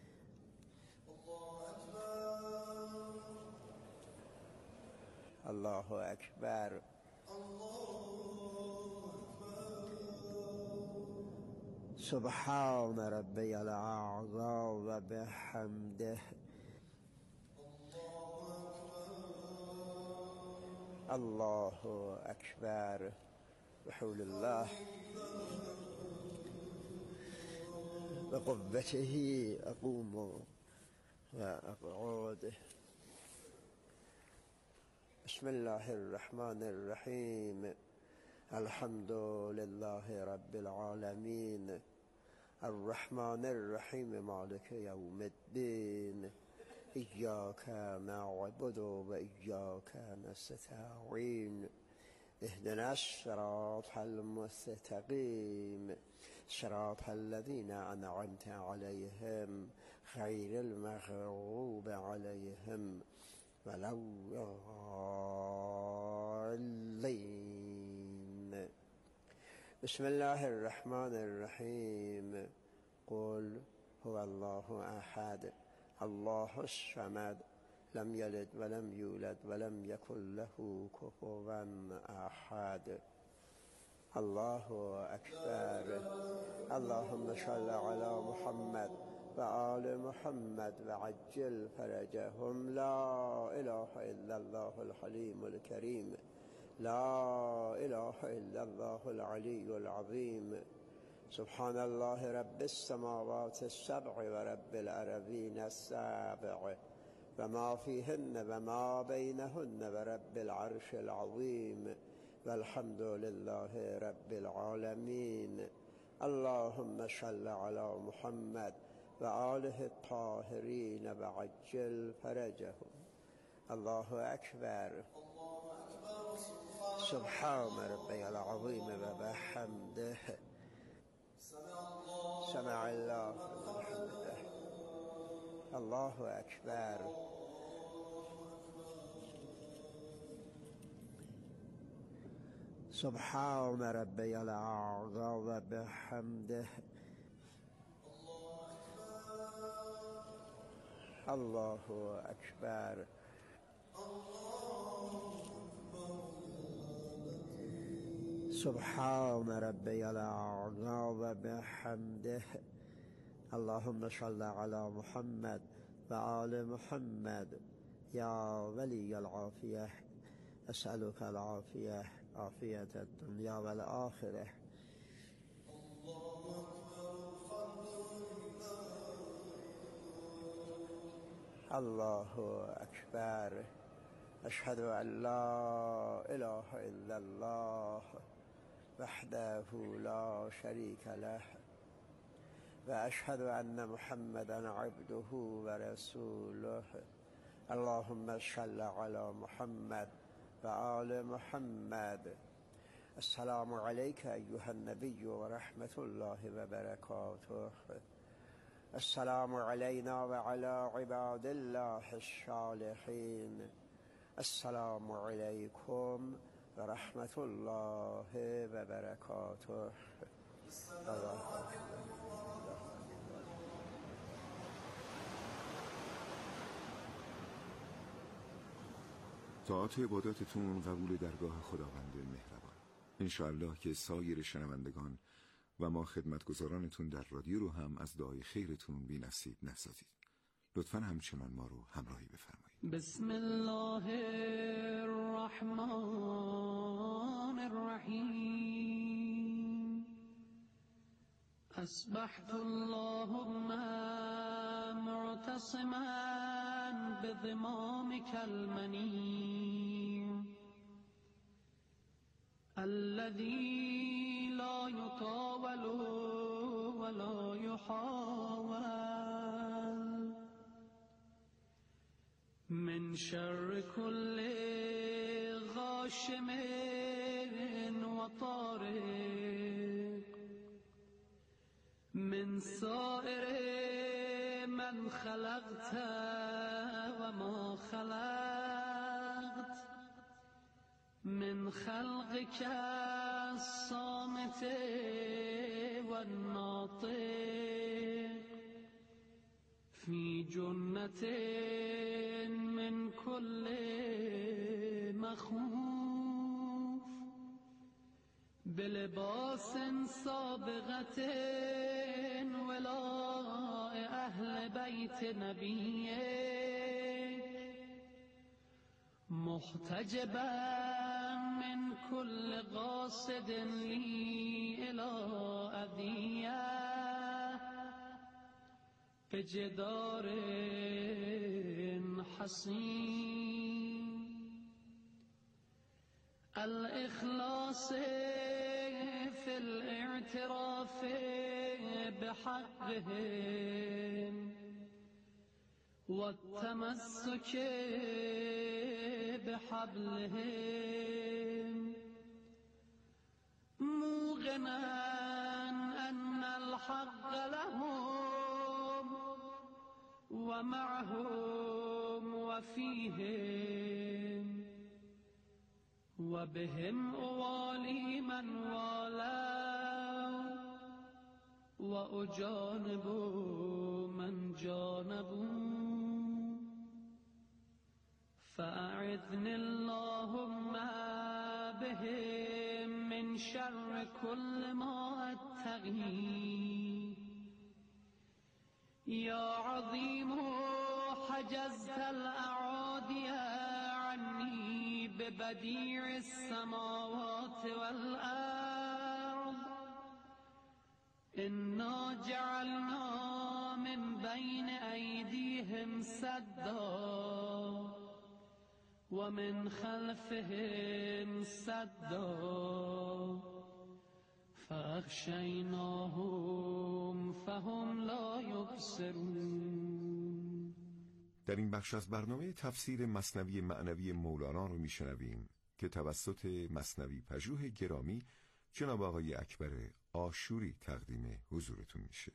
الله أكبر. سبحان ربي الأعلى وبحمده. الله أكبر. بحول الله بقوته أقوم وأقعد. بسم الله الرحمن الرحيم. الحمد لله رب العالمين، الرحمن الرحيم، مالك يوم الدين. إياك نعبد وإياك نستعين. اهدنا الصراط المستقيم، صراط الذين أنعمت عليهم غير المغضوب عليهم ولا الضالين. بسم الله الرحمن الرحيم. قل هو الله أحد الله الصمد لم يلد ولم يولد ولم يكن له كفوا أحد. الله أكبر. اللهم صل على محمد وآل محمد وعجل فرجهم. لا إله إلا الله الحليم الكريم. لا إله إلا الله العلي العظيم. سبحان الله رب السماوات السبع ورب الأرضين السبع وما فيهن وما بينهن ورب العرش العظيم. والحمد لله رب العالمين. اللهم صل على محمد وآله الطاهرين وعجل فرجهم. الله أكبر. سبحان ربي العظيم وبحمده. سمع الله لمن حمده. الله أكبر. سبحان ربي الأعلى وبحمده. الله أكبر. سبحان ربي الأعلى وبحمده. اللهم صل على محمد وآل محمد. يا ولي العافية أسألك العافية، عافية الدنيا والآخرة. الله أكبر. أشهد أن لا إله إلا الله وحده لا شريك له، وأشهد أن محمدا عبده ورسوله. اللهم صل على محمد وآل محمد. السلام عليك أيها النبي ورحمة الله وبركاته. السلام علينا وعلى عباد الله الصالحين. السلام عليكم ورحمة الله وبركاته. طاعت عباداتتون قبول درگاه خداوند مهربان. انشاءالله که سایر شنوندگان و ما خدمتگزارانتون در رادیو رو هم از دعای خیرتون بی نصیب نسازید. لطفاً همچنان ما رو همراهی بفرمایید. بسم الله الرحمن الرحیم. اصبحت اللهم معتصما بضمامك المنی الذي لا يطاول ولا يحاول، من شر كل غاشم وطارق، من سائر من خلقت وما خلقت، من خلقك الصامت والناطق، في جنة من كل مخوف، بلباس سابغة ولاء أهل بيت نبيك، محتجبا من كل قاصد لي إلى أذية، بجدار حصين، الإخلاص في الاعتراف بحقهم، والتمسك بحبلهم، موقنا أن الحق لهم ومعهم وفيهم، وبهم أوالي من والوا وأجانب من جانبوا، فأعذني اللهم بهم من شر كل ما أتقي. يا عظيم حجزت الأعادي عني ببديع السماوات والأرض، إنا جعلنا من بين أيديهم سدا ومن خلفهم سدا، فأغشيناهم فهم لا يبصرون. در این بخش از برنامه تفسیر مثنوی معنوی مولانا رو میشنویم که توسط مثنوی پژوه گرامی جناب آقای اکبر آشوری تقدیم حضورتون میشه.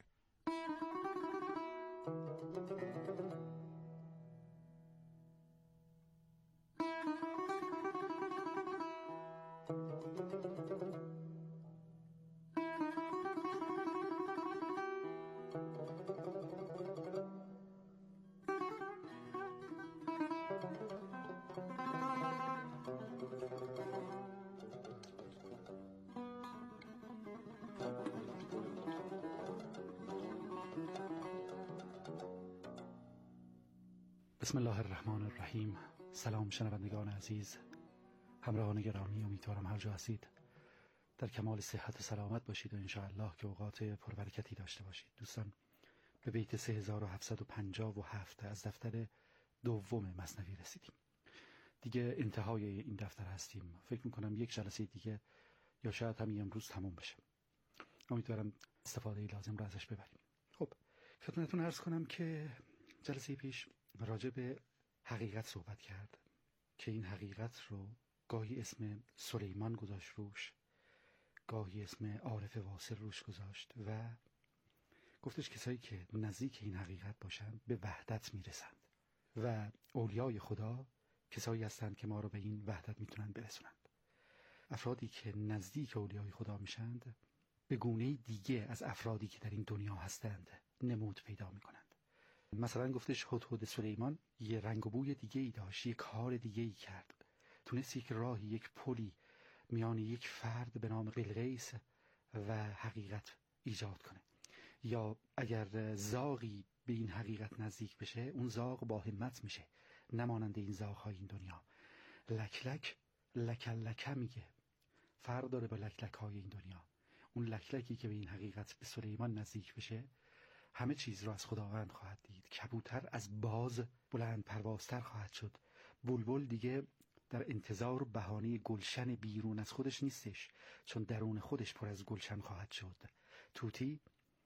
بسم الله الرحمن الرحیم. سلام شنوندگان عزیز، همراهان گرامی، امیدوارم هر جا هستید در کمال صحت و سلامت باشید و انشاءالله که اوقات پربرکتی داشته باشید. دوستان، به بیت 3757 از دفتر دوم مثنوی رسیدیم. دیگه انتهای این دفتر هستیم. فکر میکنم یک جلسه دیگه یا شاید همین امروز تموم بشه. امیدوارم استفاده لازم رو ازش ببریم. خب، خدمتتون عرض کنم که جلسه پیش راجع به حقیقت صحبت کرد که این حقیقت رو گاهی اسم سلیمان گذاشت روش، گاهی اسم عارف واصل روش گذاشت و گفتش کسایی که نزدیک این حقیقت باشند به وحدت میرسند و اولیای خدا کسایی هستند که ما رو به این وحدت میتونن برسونند. افرادی که نزدیک اولیای خدا میشند به گونه دیگه از افرادی که در این دنیا هستند نمود پیدا میکنند. مثلا گفتش هدهد سلیمان یه رنگ و بوی دیگه ای داشت، یک کار دیگه ای کرد، تونست یک راهی، یک پلی میان یک فرد به نام بلقیس و حقیقت ایجاد کنه. یا اگر زاغی به این حقیقت نزدیک بشه، اون زاغ با همت میشه، نمانند این زاغ‌های این دنیا. لک لک لک لک میگه، فرق داره با لک لک های این دنیا. اون لک لکی که به این حقیقت به سلیمان نزدیک بشه همه چیز را از خداوند خواهد دید. کبوتر از باز بلند پروازتر خواهد شد. بلبل دیگه در انتظار بهانه گلشن بیرون از خودش نیستش، چون درون خودش پر از گلشن خواهد شد. توتی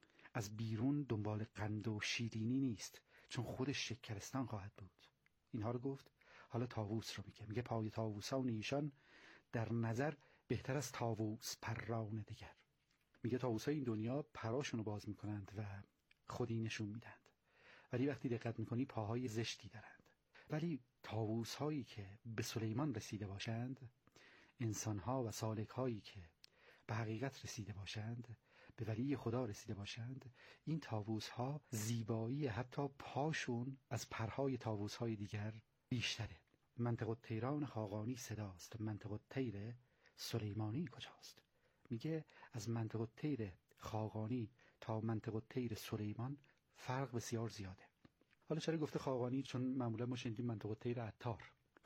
از بیرون دنبال قند و شیرینی نیست، چون خودش شکرستان خواهد بود. اینها رو گفت. حالا طاووس رو میگه پای طاووسان ایشان در نظر بهتر از طاووس پران دیگر. میگه طاووسای این دنیا پراشون رو باز میکنند و خودی نشون میدند، ولی وقتی دقت میکنی پاهای زشتی دارند. ولی طاووس هایی که به سلیمان رسیده باشند، انسان ها و سالک هایی که به حقیقت رسیده باشند، به ولی خدا رسیده باشند، این طاووس ها زیبایی حتی پاشون از پرهای طاووس های دیگر بیشتره. منطق الطیران خاقانی صداست، منطق الطیر سلیمانی کجاست؟ میگه از منطق الطیر خاقانی تا منطق الطیر سلیمان فرق بسیار زیاده. حالا چرا گفته خاقانی؟ چون معمولا ما شنیدیم منطق الطیر عطار.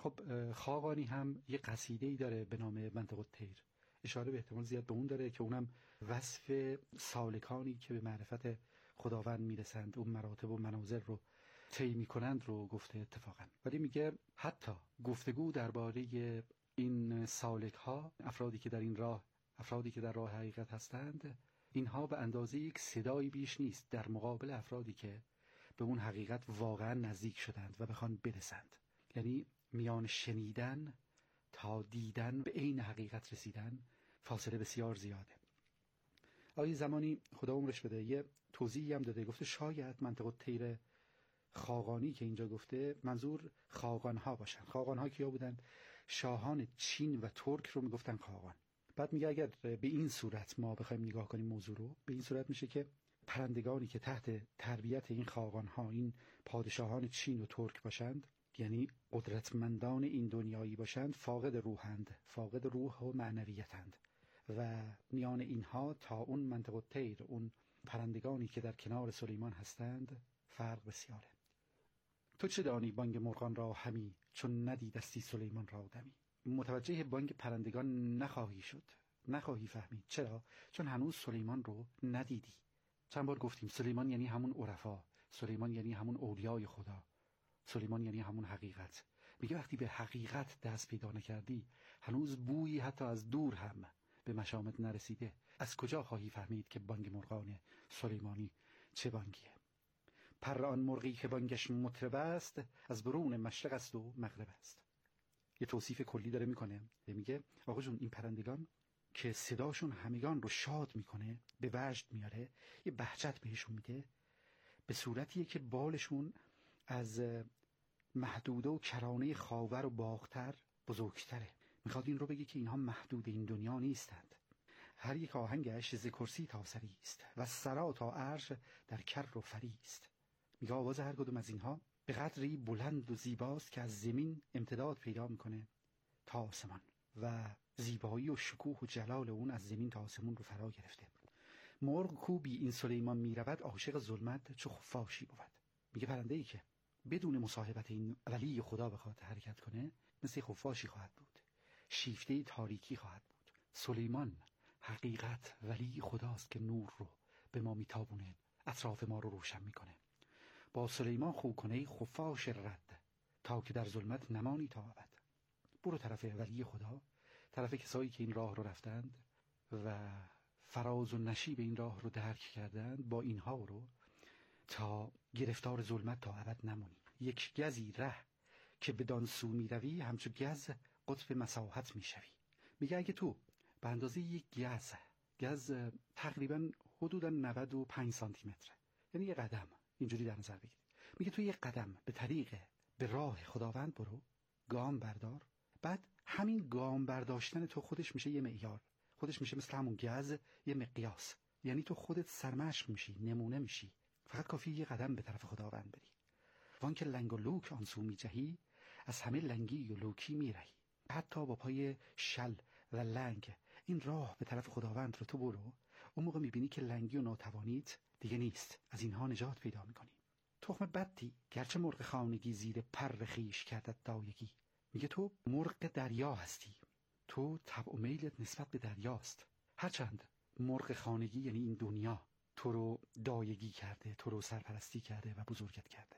خب خاقانی هم یه قصیده‌ای داره به نام منطق الطیر، اشاره به احتمال زیاد به اون داره که اونم وصف سالکانی که به معرفت خداوند میرسند، اون مراتب و منازل رو طی میکنند رو گفته اتفاقا. ولی میگه حتی گفتگو درباره این سالک ها، افرادی که در این راه، افرادی که در راه حقیقت هستند، اینها به اندازه یک صدایی بیش نیست در مقابل افرادی که به اون حقیقت واقعا نزدیک شدند و بخوان برسند. یعنی میان شنیدن تا دیدن به عین حقیقت رسیدن فاصله بسیار زیاده. آیه زمانی خدا عمرش بده یه توضیحی هم داده، گفته شاید منطق الطیر خاقانی که اینجا گفته منظور خاقان ها باشن. خاقان ها کیا بودن؟ شاهان چین و ترک رو میگفتن خاقان. بعد میگه اگر به این صورت ما بخوایم نگاه کنیم موضوع رو، به این صورت میشه که پرندگانی که تحت تربیت این خاقان ها، این پادشاهان چین و ترک باشند، یعنی قدرتمندان این دنیایی باشند، فاقد روحند، فاقد روح و معنویتند و میان اینها تا اون منطق الطیر، اون پرندگانی که در کنار سلیمان هستند، فرق بسیاره. تو چه دانی بانگ مرغان را همی، چون ندیدستی سلیمان را دمی. متوجه بانگ پرندگان نخواهی شد، نخواهی فهمید. چرا؟ چون هنوز سلیمان رو ندیدی. چند بار گفتیم سلیمان یعنی همون عرفا، سلیمان یعنی همون اولیای خدا، سلیمان یعنی همون حقیقت. میگه وقتی به حقیقت دست پیدا نکردی، هنوز بویی حتی از دور هم به مشامت نرسیده، از کجا خواهی فهمید که بانگ مرغان سلیمانی چه بانگیه؟ پر آن مرغی که بانگش مطرب است، از برون مشرق است و مغرب است. یه توصیف کلی داره میکنه، میگه آقا جون این پرندگان که صداشون همگان رو شاد میکنه، به وجد میاره، یه بهجت بهشون میده، به صورتیه که بالشون از محدوده و کرانه خاور و باختر بزرگتره. میخواد این رو بگه که اینها محدود این دنیا نیستند. هر یک آهنگش ز کرسی تا سری است و سرا تا عرش در کر و فری است. میگه آواز هر کدوم از اینها به قدری بلند و زیباست که از زمین امتداد پیدا میکنه تا آسمان و زیبایی و شکوه و جلال اون از زمین تا آسمون رو فرا گرفته. مرغ کوبی این سلیمان میرود، عاشق ظلمت چو خفاشی بود. میگه پرنده‌ای که بدون مصاحبت این ولی خدا بخواد حرکت کنه، مثل خفاشی خواهد بود، شیفته تاریکی خواهد بود. سلیمان حقیقت ولی خداست که نور رو به ما میتابونه، اطراف ما رو روشن میکنه. با سلیمان خو کنه خفاش رد، تا که در ظلمت نمانی تا ابد. برو طرف ولی خدا، طرف کسایی که این راه رو رفتند و فراز و نشیب این راه رو درک کردند، با اینها رو تا گرفتار ظلمت تا ابد نمونی. یک گزی ره که بدان سو می روی، همچو گز قطب مساحت می شوی. میگه اگه تو به اندازه یک گز تقریبا حدودا 95 سانتی متره، یعنی یه قدم اینجوری در نظر بگیرید، میگه تو یک قدم به طریق به راه خداوند برو، گام بردار، بعد همین گام برداشتن تو خودش میشه یه معیار، خودش میشه مثل همون گز یه مقیاس. یعنی تو خودت سرمشق میشی، نمونه میشی. فقط کافی یه قدم به طرف خداوند بری. وان که لنگ و لوک آن سو میجهی، از همه لنگی و لوکی میرهی. حتی با پای شل و لنگ این راه به طرف خداوند رو تو برو، اون موقع میبینی که لنگی و ناتوانیت دیگه نیست، از اینها نجات پیدا میکنی. تخم بدی گرچه مرغ خانگی، زیر پر خیش کردت دایگی. میگه تو مرغ دریا هستی، تو طبع و میلت نسبت به دریاست. هرچند مرغ خانگی یعنی این دنیا تو رو دایگی کرده، تو رو سرپرستی کرده و بزرگت کرده.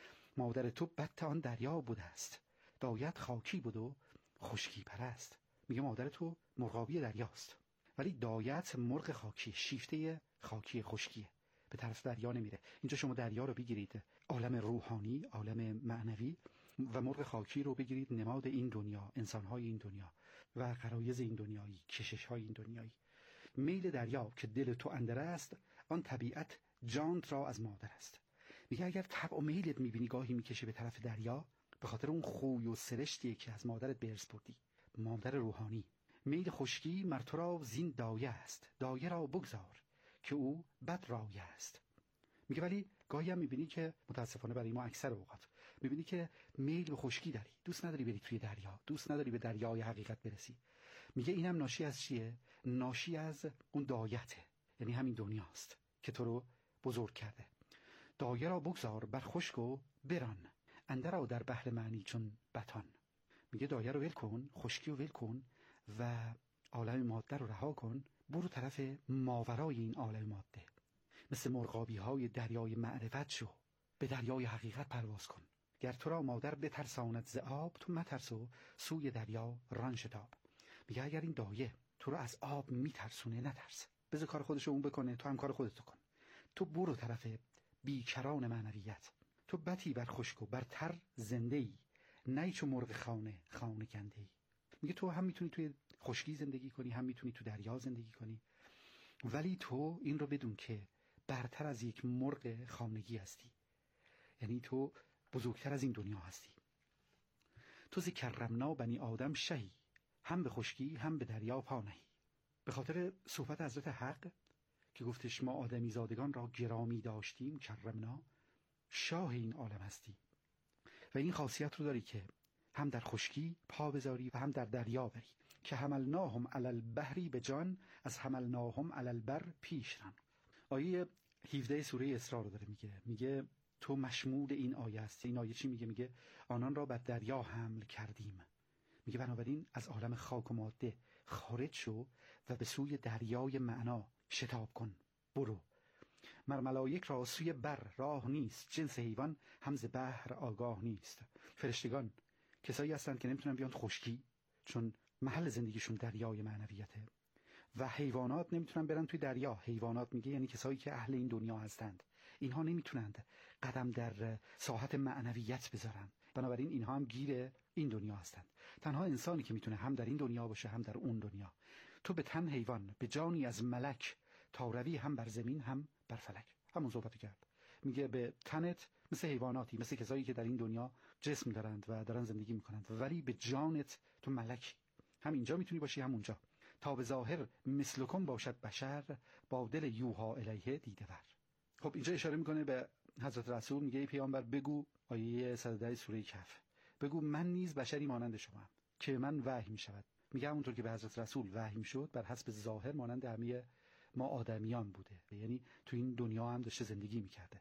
مادر تو بط آن دریا بوده است، دایت خاکی بود و خشکی پرست. میگه مادر تو مرغابی دریاست، ولی دایت مرغ خاکی، شیفته خاکی خشکیه، به طرف دریا نمیره. اینجا شما دریا رو بگیرید عالم روحانی، عالم معنوی، و مرغ خاکی رو بگیرید نماد این دنیا، انسانهای این دنیا و غرایز این دنیایی، کششهای این دنیایی. میل دریا که دل تو اندر است، آن طبیعت جانت را از مادر است. میگه اگر طبع و میلت میبینی گاهی میکشه به طرف دریا، به خاطر اون خوی و سرشتیه که از مادرت به ارث بردی، مادر روحانی. میل خشکی مر تو را زین دایه است، دایه را بگذار که او بد رایه است. میگه ولی گاهی هم میبینی که متاسفانه برای ما اکثر اوقات میبینی که میل به خشکی داری، دوست نداری بری توی دریا، دوست نداری به دریای حقیقت برسی. میگه اینم ناشی از چیه؟ ناشی از اون دایته، یعنی همین دنیاست که تو رو بزرگ کرده. دایه را بگذار بر خشک و بران، اندر در بحر معنی چون بتان. میگه دایه رو ول کن، خشکی رو ول کن و عالم ماده رو رها کن، برو طرف ماورای این عالم ماده، مثل مرغابی های دریای معرفت شو، به دریای حقیقت پرواز کن. گر تو را مادر بترساند ز آب، تو مترس و سوی دریا ران شتاب. میگه اگر این دایه تو رو از آب میترسونه، نترس، بذار کار خودشو اون بکنه، تو هم کار خودتو کن. تو برو طرف بیکران معنویت. تو بتی بر خشک و بر تر زنده ای، نه چو مرغ خانه کنده ای. میگه تو هم میتونی توی خشکی زندگی کنی، هم میتونی تو دریا زندگی کنی، ولی تو این رو بدون که برتر از یک مرغ خانگی هستی، یعنی تو بزرگتر از این دنیا هستی. تو ز کرمنا بنی آدم شهی، هم به خشکی هم به دریا پا نهی. به خاطر صحبت حضرت حق که گفتش ما آدمی زادگان را گرامی داشتیم، کرمنا، شاه این عالم هستی و این خاصیت رو داری که هم در خشکی پا بذاری و هم در دریا بری. که حملناهم علی البحر به جان، از حملناهم علی البر پیش رن. آیه 17 سوره اسراء رو داره میگه تو مشمول این آیه هستی. این آیه چی میگه؟ میگه آنان را به دریا حمل کردیم. میگه بنابراین از عالم خاک و ماده خارج شو و به سوی دریای معنا شتاب کن، برو. مر ملائک را سوی بر راه نیست، جنس حیوان هم ز بحر آگاه نیست. فرشتگان کسایی هستند که نمیتونن بیان خشکی، چون محل زندگیشون دریای معنویته، و حیوانات نمیتونن برن توی دریا. حیوانات میگه یعنی کسایی که اهل این دنیا هستند، اینها نمیتونند قدم در ساحت معنویت بذارن، بنابراین اینها هم گیر این دنیا هستند. تنها انسانی که میتونه هم در این دنیا باشه هم در اون دنیا. تو به تن حیوان، به جانی از ملک، تا روی هم بر زمین هم بر فلک. همون صحبت کرد. میگه به تنت مثل حیواناتی، مثل کسایی که در این دنیا جسم دارند و دارن زندگی میکنند، ولی به جانت تو ملکی، هم اینجا میتونی باشی هم اونجا. تا به ظاهر مثلکم باشد بشر، با دل یوها الیه دیده ور. خب اینجا اشاره میکنه به حضرت رسول، میگه ای پیامبر بگو، آیه 110 سوره کهف، بگو من نیز بشری مانند شما که من وحی میشود. میگه همونطور که به حضرت رسول وحی میشد، بر حسب ظاهر مانند همه ما آدمیان بوده، یعنی تو این دنیا هم داشته زندگی میکرده.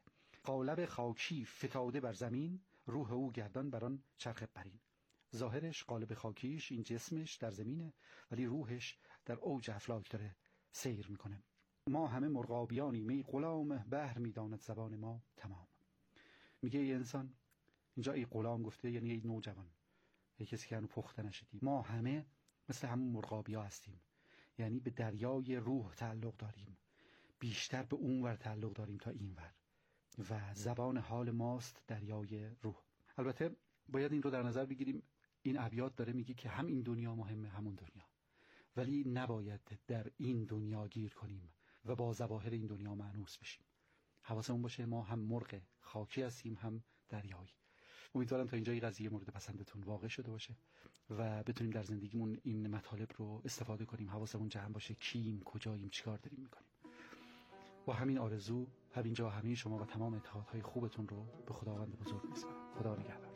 قالب خاکی فتاده بر زمین، روح او گردان بران چرخ برین. ظاهرش قالب خاکیش این جسمش در زمینه، ولی روحش در اوج افلاک داره سیر میکنه. ما همه مرغابیانیم ای غلام، بحر میداند زبان ما تمام. میگه ای انسان، اینجا ای غلام گفته یعنی ای نوجوان، ای کسی که هنوز پخته نشدی. ما همه مثل همون مرغابیا هستیم، یعنی به دریای روح تعلق داریم، بیشتر به اون ور تعلق داریم تا این ور، و زبان حال ماست دریای روح. البته باید این رو در نظر بگیریم، این ابیات داره میگه که هم این دنیا مهمه همون دنیا، ولی نباید در این دنیا گیر کنیم و با ظواهر این دنیا مانوس بشیم. حواسمون باشه ما هم مرغ خاکی هستیم هم دریایی. امیدوارم تا اینجا این قضیه مورد پسندتون واقع شده باشه و بتونیم در زندگیمون این مطالب رو استفاده کنیم. حواسمون جمع باشه کیم، کجاییم، چیکار داریم میکنیم. با همین آرزو همینجا همه شما و تمام اتحادهای خوبتون رو به خداوند بزرگ میسپارم. خدا نگهدار.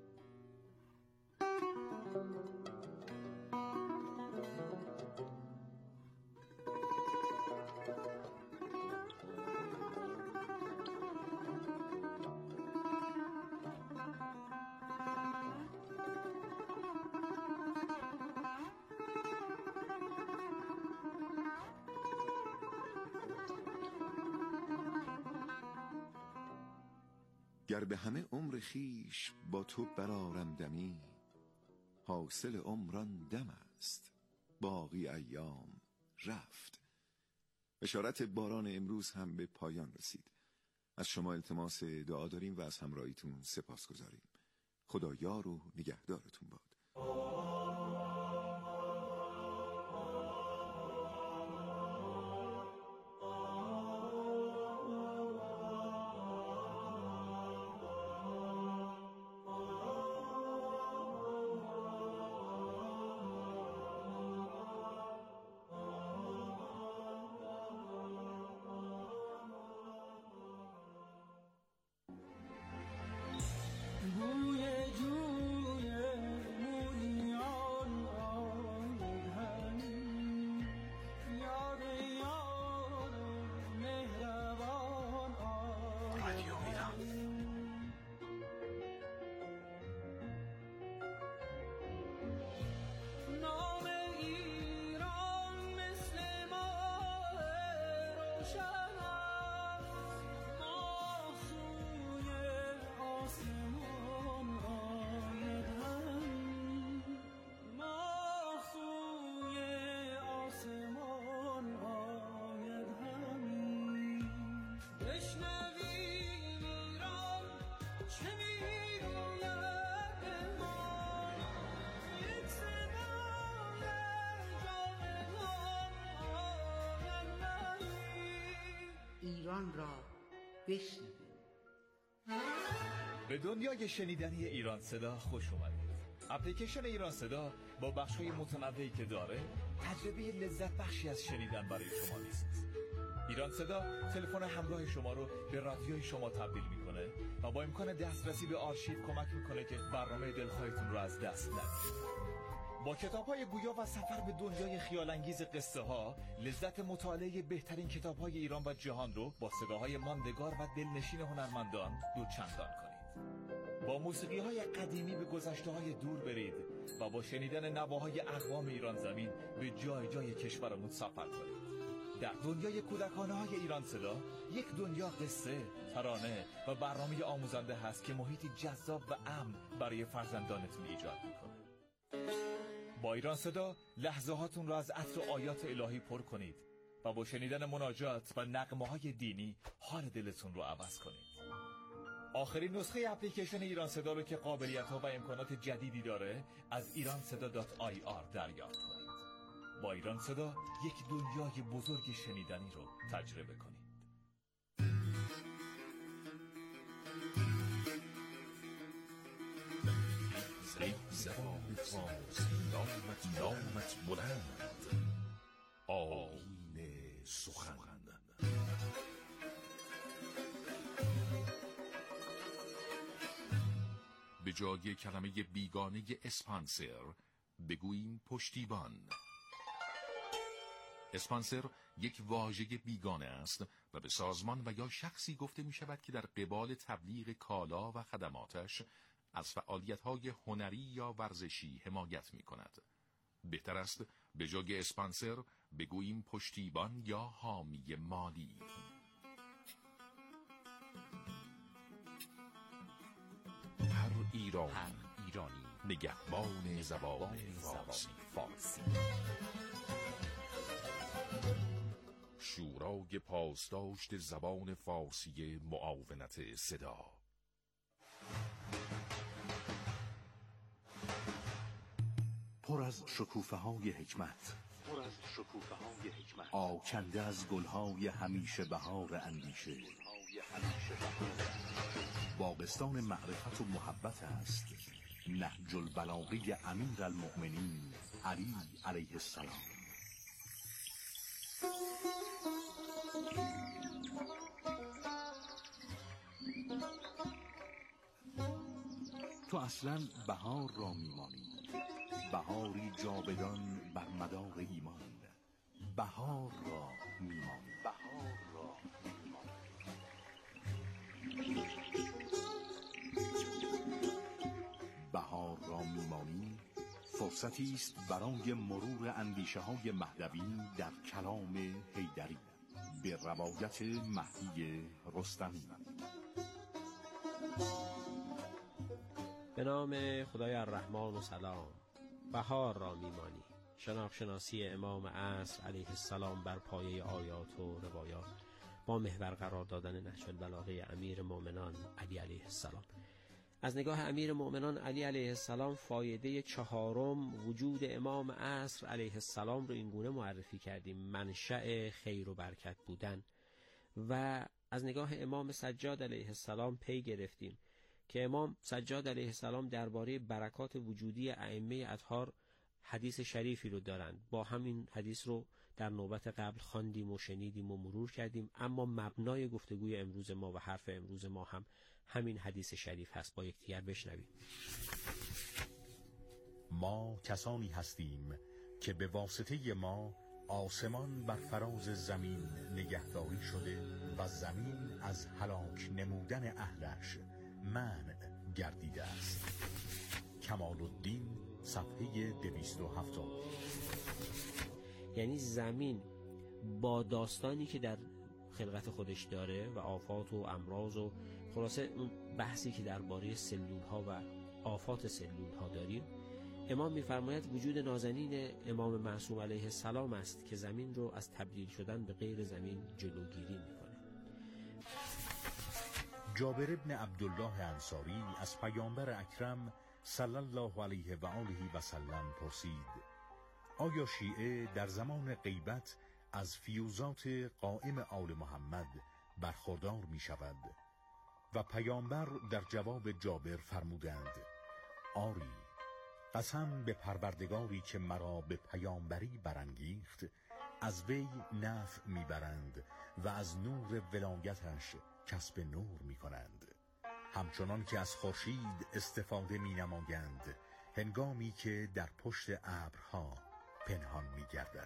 گر به همه عمر خیش با تو برارم دمی، حاصل عمران دم است باقی ایام رفت. اشارت باران امروز هم به پایان رسید. از شما التماس دعا داریم و از همراهیتون سپاس گذاریم. خدا یار و نگهدارتون باد. ایران را بشنویم. به دنیای شنیدنی ایران صدا خوش اومدید. اپلیکیشن ایران صدا با بخش‌های متنوعی که داره، تجربه لذت بخشی از شنیدن برای شما نیست. ایران صدا تلفن همراه شما رو به رادیوی شما تبدیل میکنه و با امکان دسترسی به آرشیو کمک میکنه که برنامه دلخواهتون رو از دست ندید. با کتاب‌های گویا و سفر به دنیای خیال‌انگیز قصه‌ها، لذت مطالعه بهترین کتاب‌های ایران و جهان رو با صداهای ماندگار و دلنشین هنرمندان دوچندان کنید. با موسیقی‌های قدیمی به گذشته‌های دور برید و با شنیدن نواهای اقوام ایران زمین به جای جای کشورمون سفر کنید. در دنیای کودکانه‌های ایران صدا، یک دنیا قصه، ترانه و برنامه آموزنده هست که محیطی جذاب و امن برای فرزندانتون ایجاد می‌کنه. با ایران صدا لحظه هاتون را از عطر و آیات الهی پر کنید و با شنیدن مناجات و نغمه‌های دینی حال دلتون رو عوض کنید. آخرین نسخه اپلیکیشن ایران صدا رو که قابلیت‌ها و امکانات جدیدی داره از iranseda.ir دریافت کنید. با ایران صدا یک دنیای بزرگ شنیدنی رو تجربه کنید. ای زبان فارسی نامت بلند، آیین سخن. به جای کلمه بیگانه اسپانسر بگوییم پشتیبان. اسپانسر یک واژه بیگانه است و به سازمان و یا شخصی گفته می شود که در قبال تبلیغ کالا و خدماتش از فعالیت‌های هنری یا ورزشی حمایت می کند. بهتر است به جای اسپانسر بگوییم پشتیبان یا حامی مالی. هر ایرانی نگهبان زبان فارسی. شورای پاسداشت زبان فارسی معاونت صدا. پر از شکوفه‌های حکمت، آکنده از گل‌های همیشه بهار اندیشه. باغستان معرفت و محبت است نهج البلاغه امیرالمؤمنین علی علیه السلام. تو اصلا بهار را میمانی، بهاری جاودان بر مدار ایمان. بهار را میمانی، بهار را بهار را میمانی فرصتی است برای مرور اندیشه های مهدوی در کلام حیدری به روایت مهدی رستمی. به نام خدای الرحمن و سلام. بهار را میمانی، شناخت-شناسی امام عصر علیه السلام بر پایه آیات و روایات با محور قرار دادن نهج البلاغه امیر مومنان علی علیه السلام. از نگاه امیر مومنان علی علیه السلام فایده چهارم وجود امام عصر علیه السلام رو اینگونه معرفی کردیم: منشأ خیر و برکت بودن. و از نگاه امام سجاد علیه السلام پی گرفتیم که امام سجاد علیه السلام درباره برکات وجودی ائمه اطهار حدیث شریفی رو دارند. با همین حدیث رو در نوبت قبل خواندیم و شنیدیم و مرور کردیم، اما مبنای گفتگوی امروز ما و حرف امروز ما هم همین حدیث شریف هست. با یکدیگر بشنویم. ما کسانی هستیم که به واسطه ما آسمان بر فراز زمین نگهداری شده و زمین از هلاک نمودن اهلش منع گردیده است. کمال الدین صفحه 270. یعنی زمین با داستانی که در خلقت خودش داره و آفات و امراض و خلاصه اون بحثی که درباره سلول ها و آفات سلول ها داریم، امام می‌فرماید وجود نازنین امام معصوم علیه السلام است که زمین رو از تبدیل شدن به غیر زمین جلوگیری می‌کنه. جابر ابن عبدالله انصاری از پیامبر اکرم صلی الله علیه و آله و سلم پرسید: آیا شیعه در زمان غیبت از فیوزات قائم آل محمد برخوردار می شود؟ و پیامبر در جواب جابر فرمودند: آری، قسم به پروردگاری که مرا به پیامبری برانگیخت، از وی نفع می برند و از نور ولایتش کسب نور می کنند، همچنان که از خورشید استفاده می نمایند هنگامی که در پشت ابرها پنهان می گردد.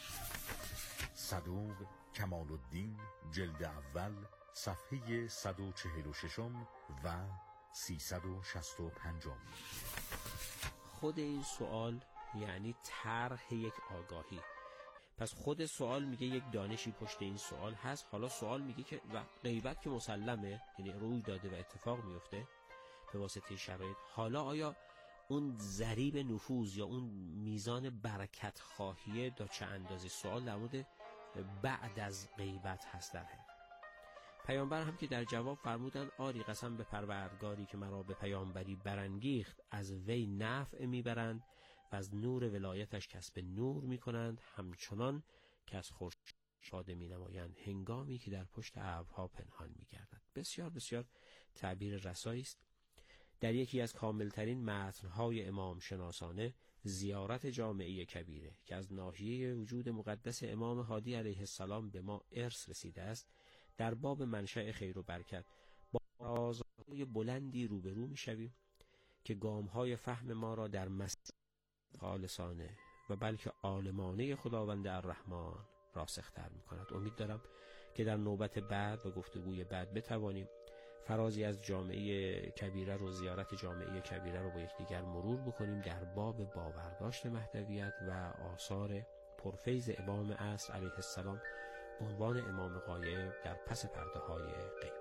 صدوق کمال الدین جلد اول صفحه 146 و 365. خود این سوال یعنی طرح یک آگاهی. پس خود سوال میگه یک دانشی پشت این سوال هست. حالا سوال میگه که و غیبت که مسلمه، یعنی روی داده و اتفاق میفته به واسطه شرایط، حالا آیا اون ضریب نفوذ یا اون میزان برکت خواهیه تا چه اندازه؟ سوال در مورد بعد از غیبت هست. در حقیقت پیامبر هم که در جواب فرمودن: آری، قسم به پروردگاری که مرا به پیامبری برانگیخت، از وی نفع میبرند و از نور ولایتش کسب نور میکنند، همچنان که از خورشید مینمایند هنگامی که در پشت ابرها پنهان میگردد. بسیار بسیار تعبیر رسایی است. در یکی از کاملترین متن‌های امام شناسانه، زیارت جامعه کبیره که از ناحیه وجود مقدس امام هادی علیه السلام به ما ارث رسیده است، در باب منشأ خیر و برکت با رازهای بلندی روبرو می‌شویم که گام‌های فهم ما را در مسیر خالصانه و بلکه عالمانه خداوند الرحمن راسختر می‌کند. امید دارم که در نوبت بعد و گفتگوی بعد بتوانیم فرازی از جامعه کبیره رو، زیارت جامعه کبیره رو با یکدیگر مرور بکنیم در باب باورداشت مهدویت و آثار پرفیض امام عصر علیه السلام به عنوان امام غایب در پس پرده های غیبت.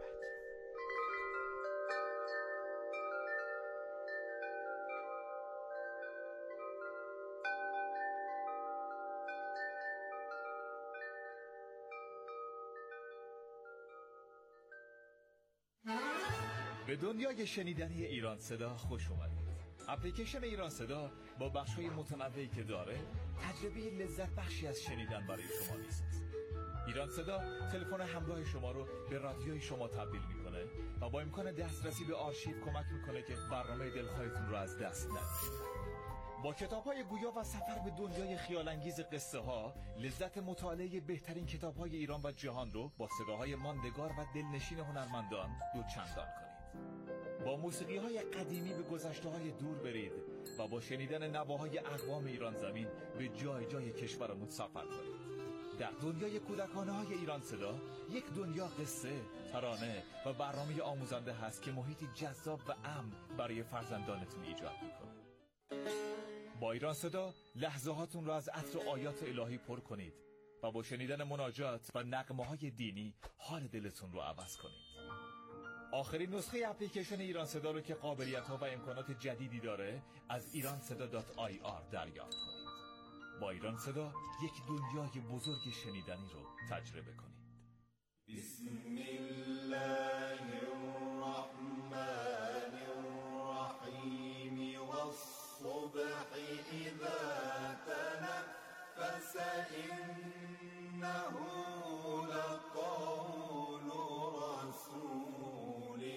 به دنیای شنیدنی ایران صدا خوش اومدید. اپلیکیشن ایران صدا با بخش‌های متنوعی که داره تجربه لذت بخشی از شنیدن برای شما میسازه. ایران صدا تلفن همراه شما رو به رادیوی شما تبدیل میکنه و با امکان دسترسی به آرشیو کمک میکنه که برنامه دلخواهتون رو از دست ندید. با کتاب‌های گویا و سفر به دنیای خیال‌انگیز قصه ها، لذت مطالعه بهترین کتاب‌های ایران و جهان رو با صداهای ماندگار و دلنشین هنرمندان دوچندان کنید. با موسیقی‌های قدیمی به گذشته‌های دور برید و با شنیدن نواهای اقوام ایران زمین به جای جای کشورمون سفر کنید. در دنیای کودکانه‌های ایران صدا یک دنیا قصه، ترانه و برنامه آموزنده هست که محیطی جذاب و امن برای فرزندانتون ایجاد می‌کنه. با ایران صدا لحظه هاتون را از عطر و آیات الهی پر کنید و با شنیدن مناجات و نغمه‌های دینی حال دلتون رو عوض کنید. آخرین نسخه اپلیکیشن ایران صدا رو که قابلیت‌ها و امکانات جدیدی داره از iranseda.ir دریافت کنید. با ایران صدا یک دنیای بزرگ شنیدنی رو تجربه کنید. بسم الله الرحمن الرحیم والصبح اذا تنفس انه لقول رسول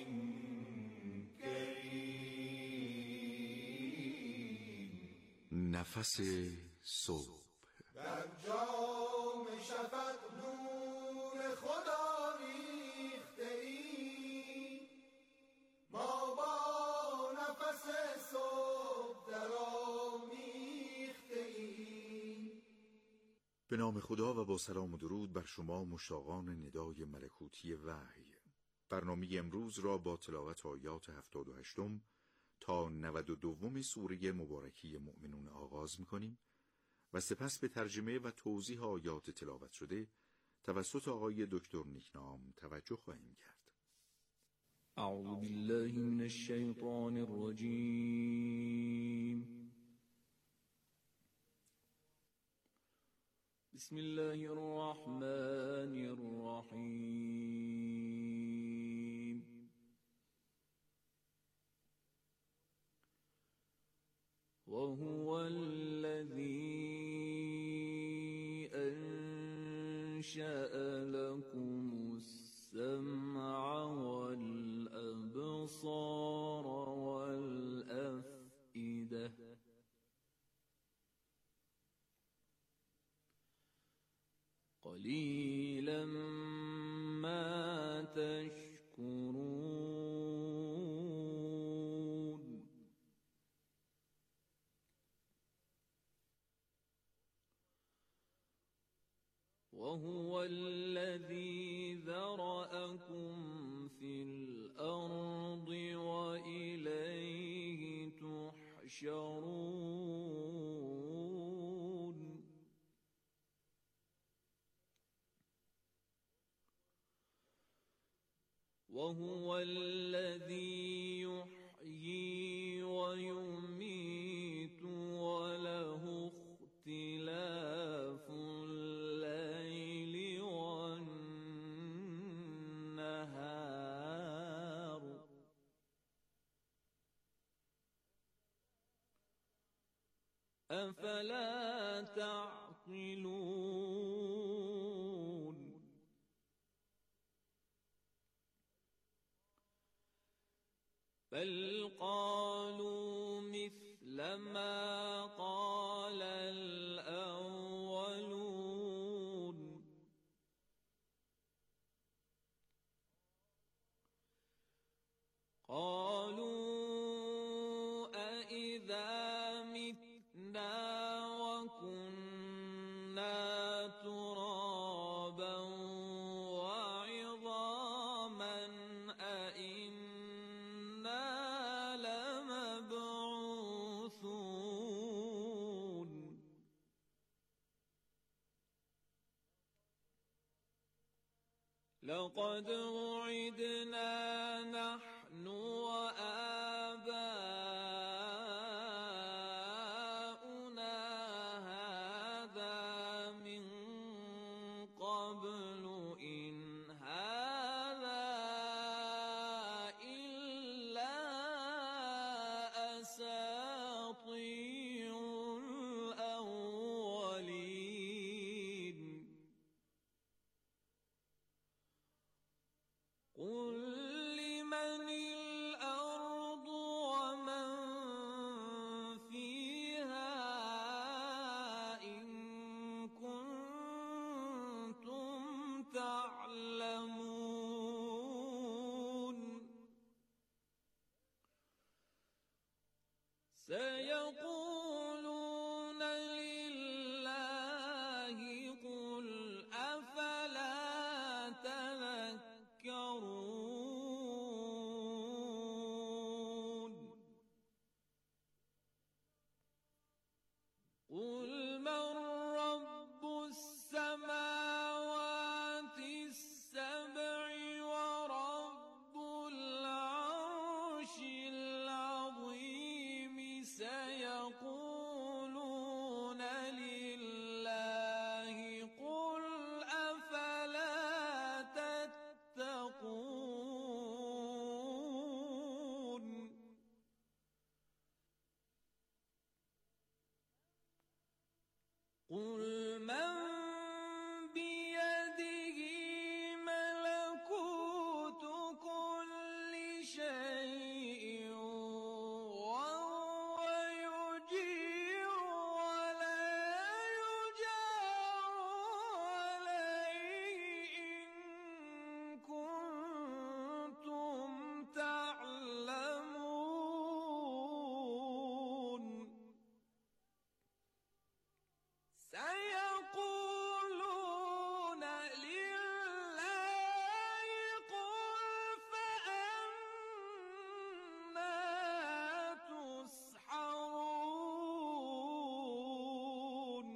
کریم. نفس صبح در جام شفق نور خدا ریخته ای، ما با نفس صبح در آمیخته ای. به نام خدا و با سلام و درود بر شما مشتاقان ندای ملکوتی وحی. برنامه امروز را با تلاوت آیات 78 تا 92 سوره مبارکی مؤمنون آغاز می‌کنیم و سپس به ترجمه و توضیح آیات تلاوت شده توسط آقای دکتر نیکنام توجه خواهیم کرد. اعوذ بالله من الشیطان الرجیم. بسم الله الرحمن الرحیم. وهو الذي أنشأ لكم السمع والأبصار والأفئدة قليلا ما تشكرون. وهو الذي ذرأكم في الأرض وإليه تحشرون. وهو الذي يحيي ويميت وله اختلاف الليل والنهار. أفلا تعقلون. بل قالوا مثل ما قال الأولون. قالوا أإذا متنا وكنا ترابا لقد وعدنا نحن وآباؤنا هذا من قبل إن هذا إلا أساطير الأولين قل لمن الأرض ومن فيها إن كنتم تعلمون سيقولون لله قل أفلا تذكرون قل من رب السماوات السبع ورب العرش العظيم سيقولون لله قل أفلا تتقون قل من بيده ملكوت كل شيء وهو يجير ولا يجار عليه إن كنتم تعلمون سيقولون لله قل فأنا تسحرون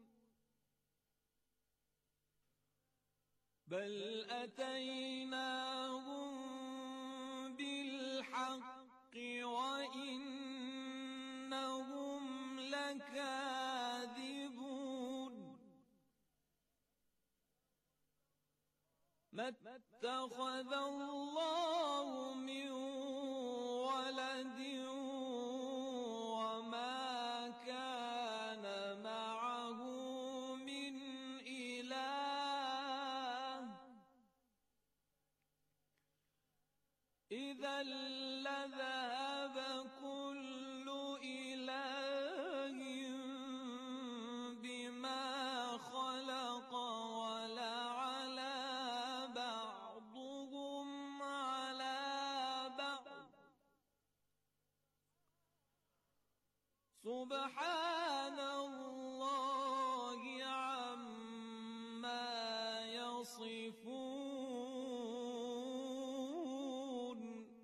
بل أتيناهم بالحق وإنهم لكاذبون ما اتخذ الله من ولد وما كان معه من إله إذا لذهب كل إله بما خلق ولعلى بعضهم على بعض سبحان الله عما يصفون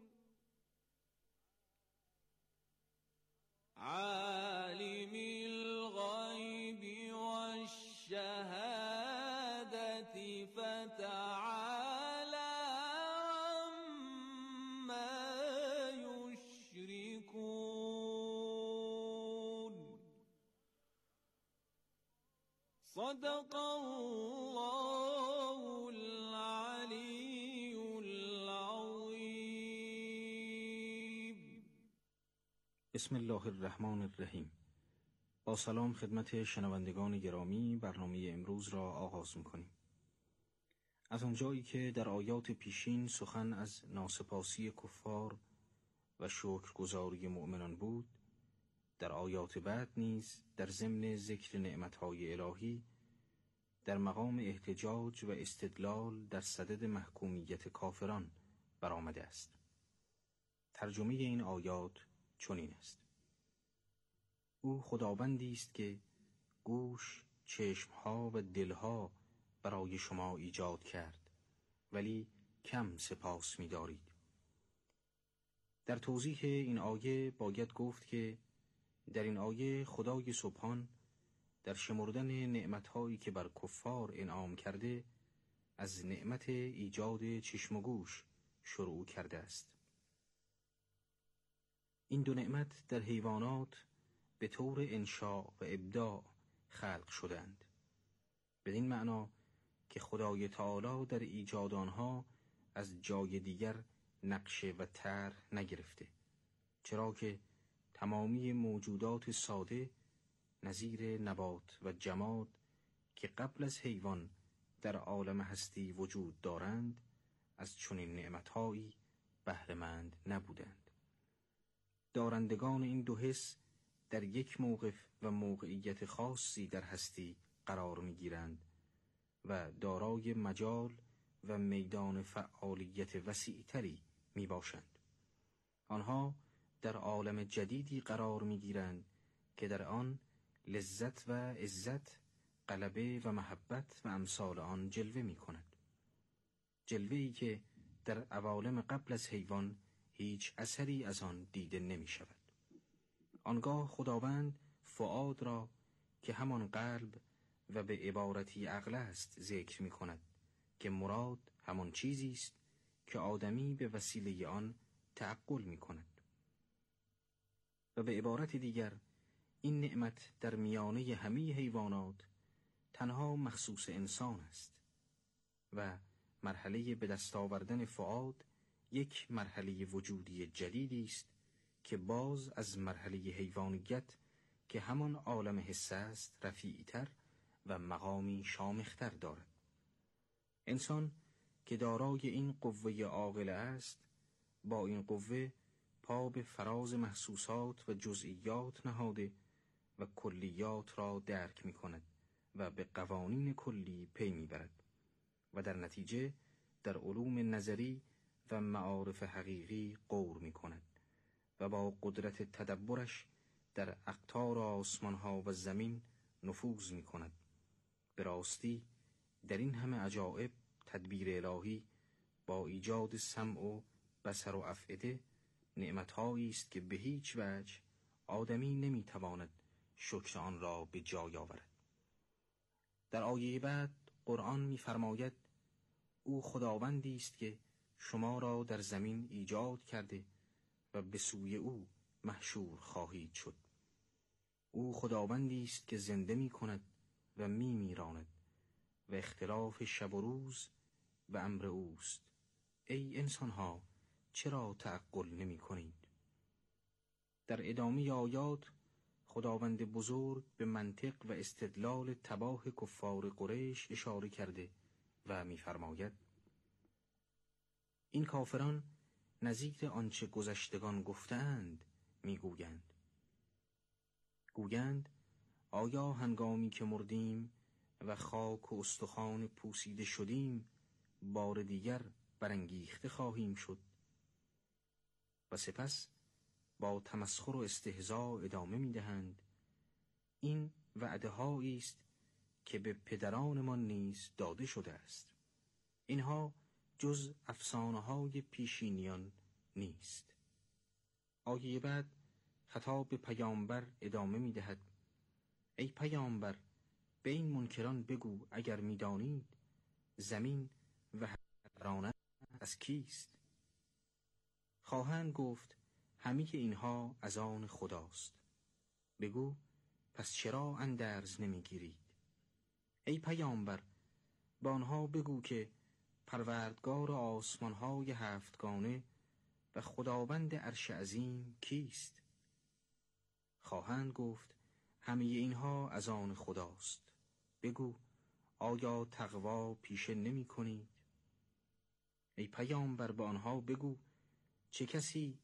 عالم الغيب والشهادة فتعالى عما يشركون صدق الله العلي العظيم. بسم الله الرحمن الرحیم. با سلام خدمت شنوندگان گرامی، برنامه امروز را آغاز می‌کنیم. از آنجایی که در آیات پیشین سخن از ناسپاسی کفار و شکرگزاری مؤمنان بود، در آیات بعد نیز در ضمن ذکر نعمت‌های الهی در مقام احتجاج و استدلال در صدد محکومیت کافران برآمده است. ترجمه این آیات چنین است: او خداوندی است که گوش، چشمها و دلها برای شما ایجاد کرد، ولی کم سپاس می دارید. در توضیح این آیه باید گفت که در این آیه خدای سبحان در شمردن نعمتهایی که بر کفار انعام کرده از نعمت ایجاد چشم و گوش شروع کرده است. این دو نعمت در حیوانات به طور انشاء و ابداع خلق شدند، بدین معنا که خدای تعالی در ایجاد آنها از جای دیگر نقشه و طرح نگرفته، چرا که تمامی موجودات ساده نظیر نبات و جماد که قبل از حیوان در عالم هستی وجود دارند از چنین نعمتهایی بهره‌مند نبودند. دارندگان این دو حس در یک موقف و موقعیت خاصی در هستی قرار می‌گیرند و دارای مجال و میدان فعالیت وسیع‌تری میباشند. آنها در عالم جدیدی قرار می‌گیرند که در آن لذت و عزت، غلبه و محبت و امثال آن جلوه می‌کند. جلوه‌ای که در عوالم قبل از حیوان هیچ اثری از آن دیده نمی‌شود. آنگاه خداوند فؤاد را که همان قلب و به عبارتی عقل است ذکر می‌کند که مراد همان چیزی است که آدمی به وسیله آن تعقل می‌کند. و به عبارت دیگر این نعمت در میانه همه حیوانات تنها مخصوص انسان است و مرحله به دست آوردن فؤاد یک مرحله وجودی جدیدی است که باز از مرحله حیوانیت که همان عالم حس است رفیع‌تر و مقامی شامختر دارد. انسان که دارای این قوه عاقله است با این قوه پا به فراز محسوسات و جزئیات نهاده و کلیات را درک می کند و به قوانین کلی پی می برد و در نتیجه در علوم نظری و معارف حقیقی غور می کند و با قدرت تدبرش در اقطار آسمانها و زمین نفوذ می کند. به راستی در این همه عجائب تدبیر الهی با ایجاد سمع و بصر و افئده نعمت‌هایی است که به هیچ وجه آدمی نمی‌تواند شکر آن را به جای آورد. در آیه بعد قرآن می‌فرماید او خداوندی است که شما را در زمین ایجاد کرده و به سوی او محشور خواهید شد. او خداوندی است که زنده می‌کند و می‌میراند و اختلاف شب و روز و امر اوست. ای انسان‌ها چرا تعقل نمی‌کنید؟ در ادامه آیات خداوند بزرگ به منطق و استدلال تباه کفار قریش اشاره کرده و می‌فرماید این کافران نظیر آنچه گذشتگان گفتند می‌گویند. گویند آیا هنگامی که مردیم و خاک و استخوان پوسیده شدیم بار دیگر برانگیخته خواهیم شد؟ و سپس با تمسخر و استهزاء ادامه می‌دهند این وعده‌هایی است که به پدرانمان نیز داده شده است. اینها جز افسانه‌های پیشینیان نیست. آیه بعد خطاب به پیامبر ادامه می‌دهد ای پیامبر به این منکران بگو اگر می‌دانید زمین و حیوانات از کیست؟ خواهند گفت همه اینها از آن خداست. بگو پس چرا اندرز نمی‌گیرید؟ ای پیامبر با آنها بگو که پروردگار آسمان‌های هفتگانه و خداوند عرش عظیم کیست؟ خواهند گفت همه اینها از آن خداست. بگو آیا تقوا پیشه نمی کنید؟ ای پیامبر با آنها بگو چه کسی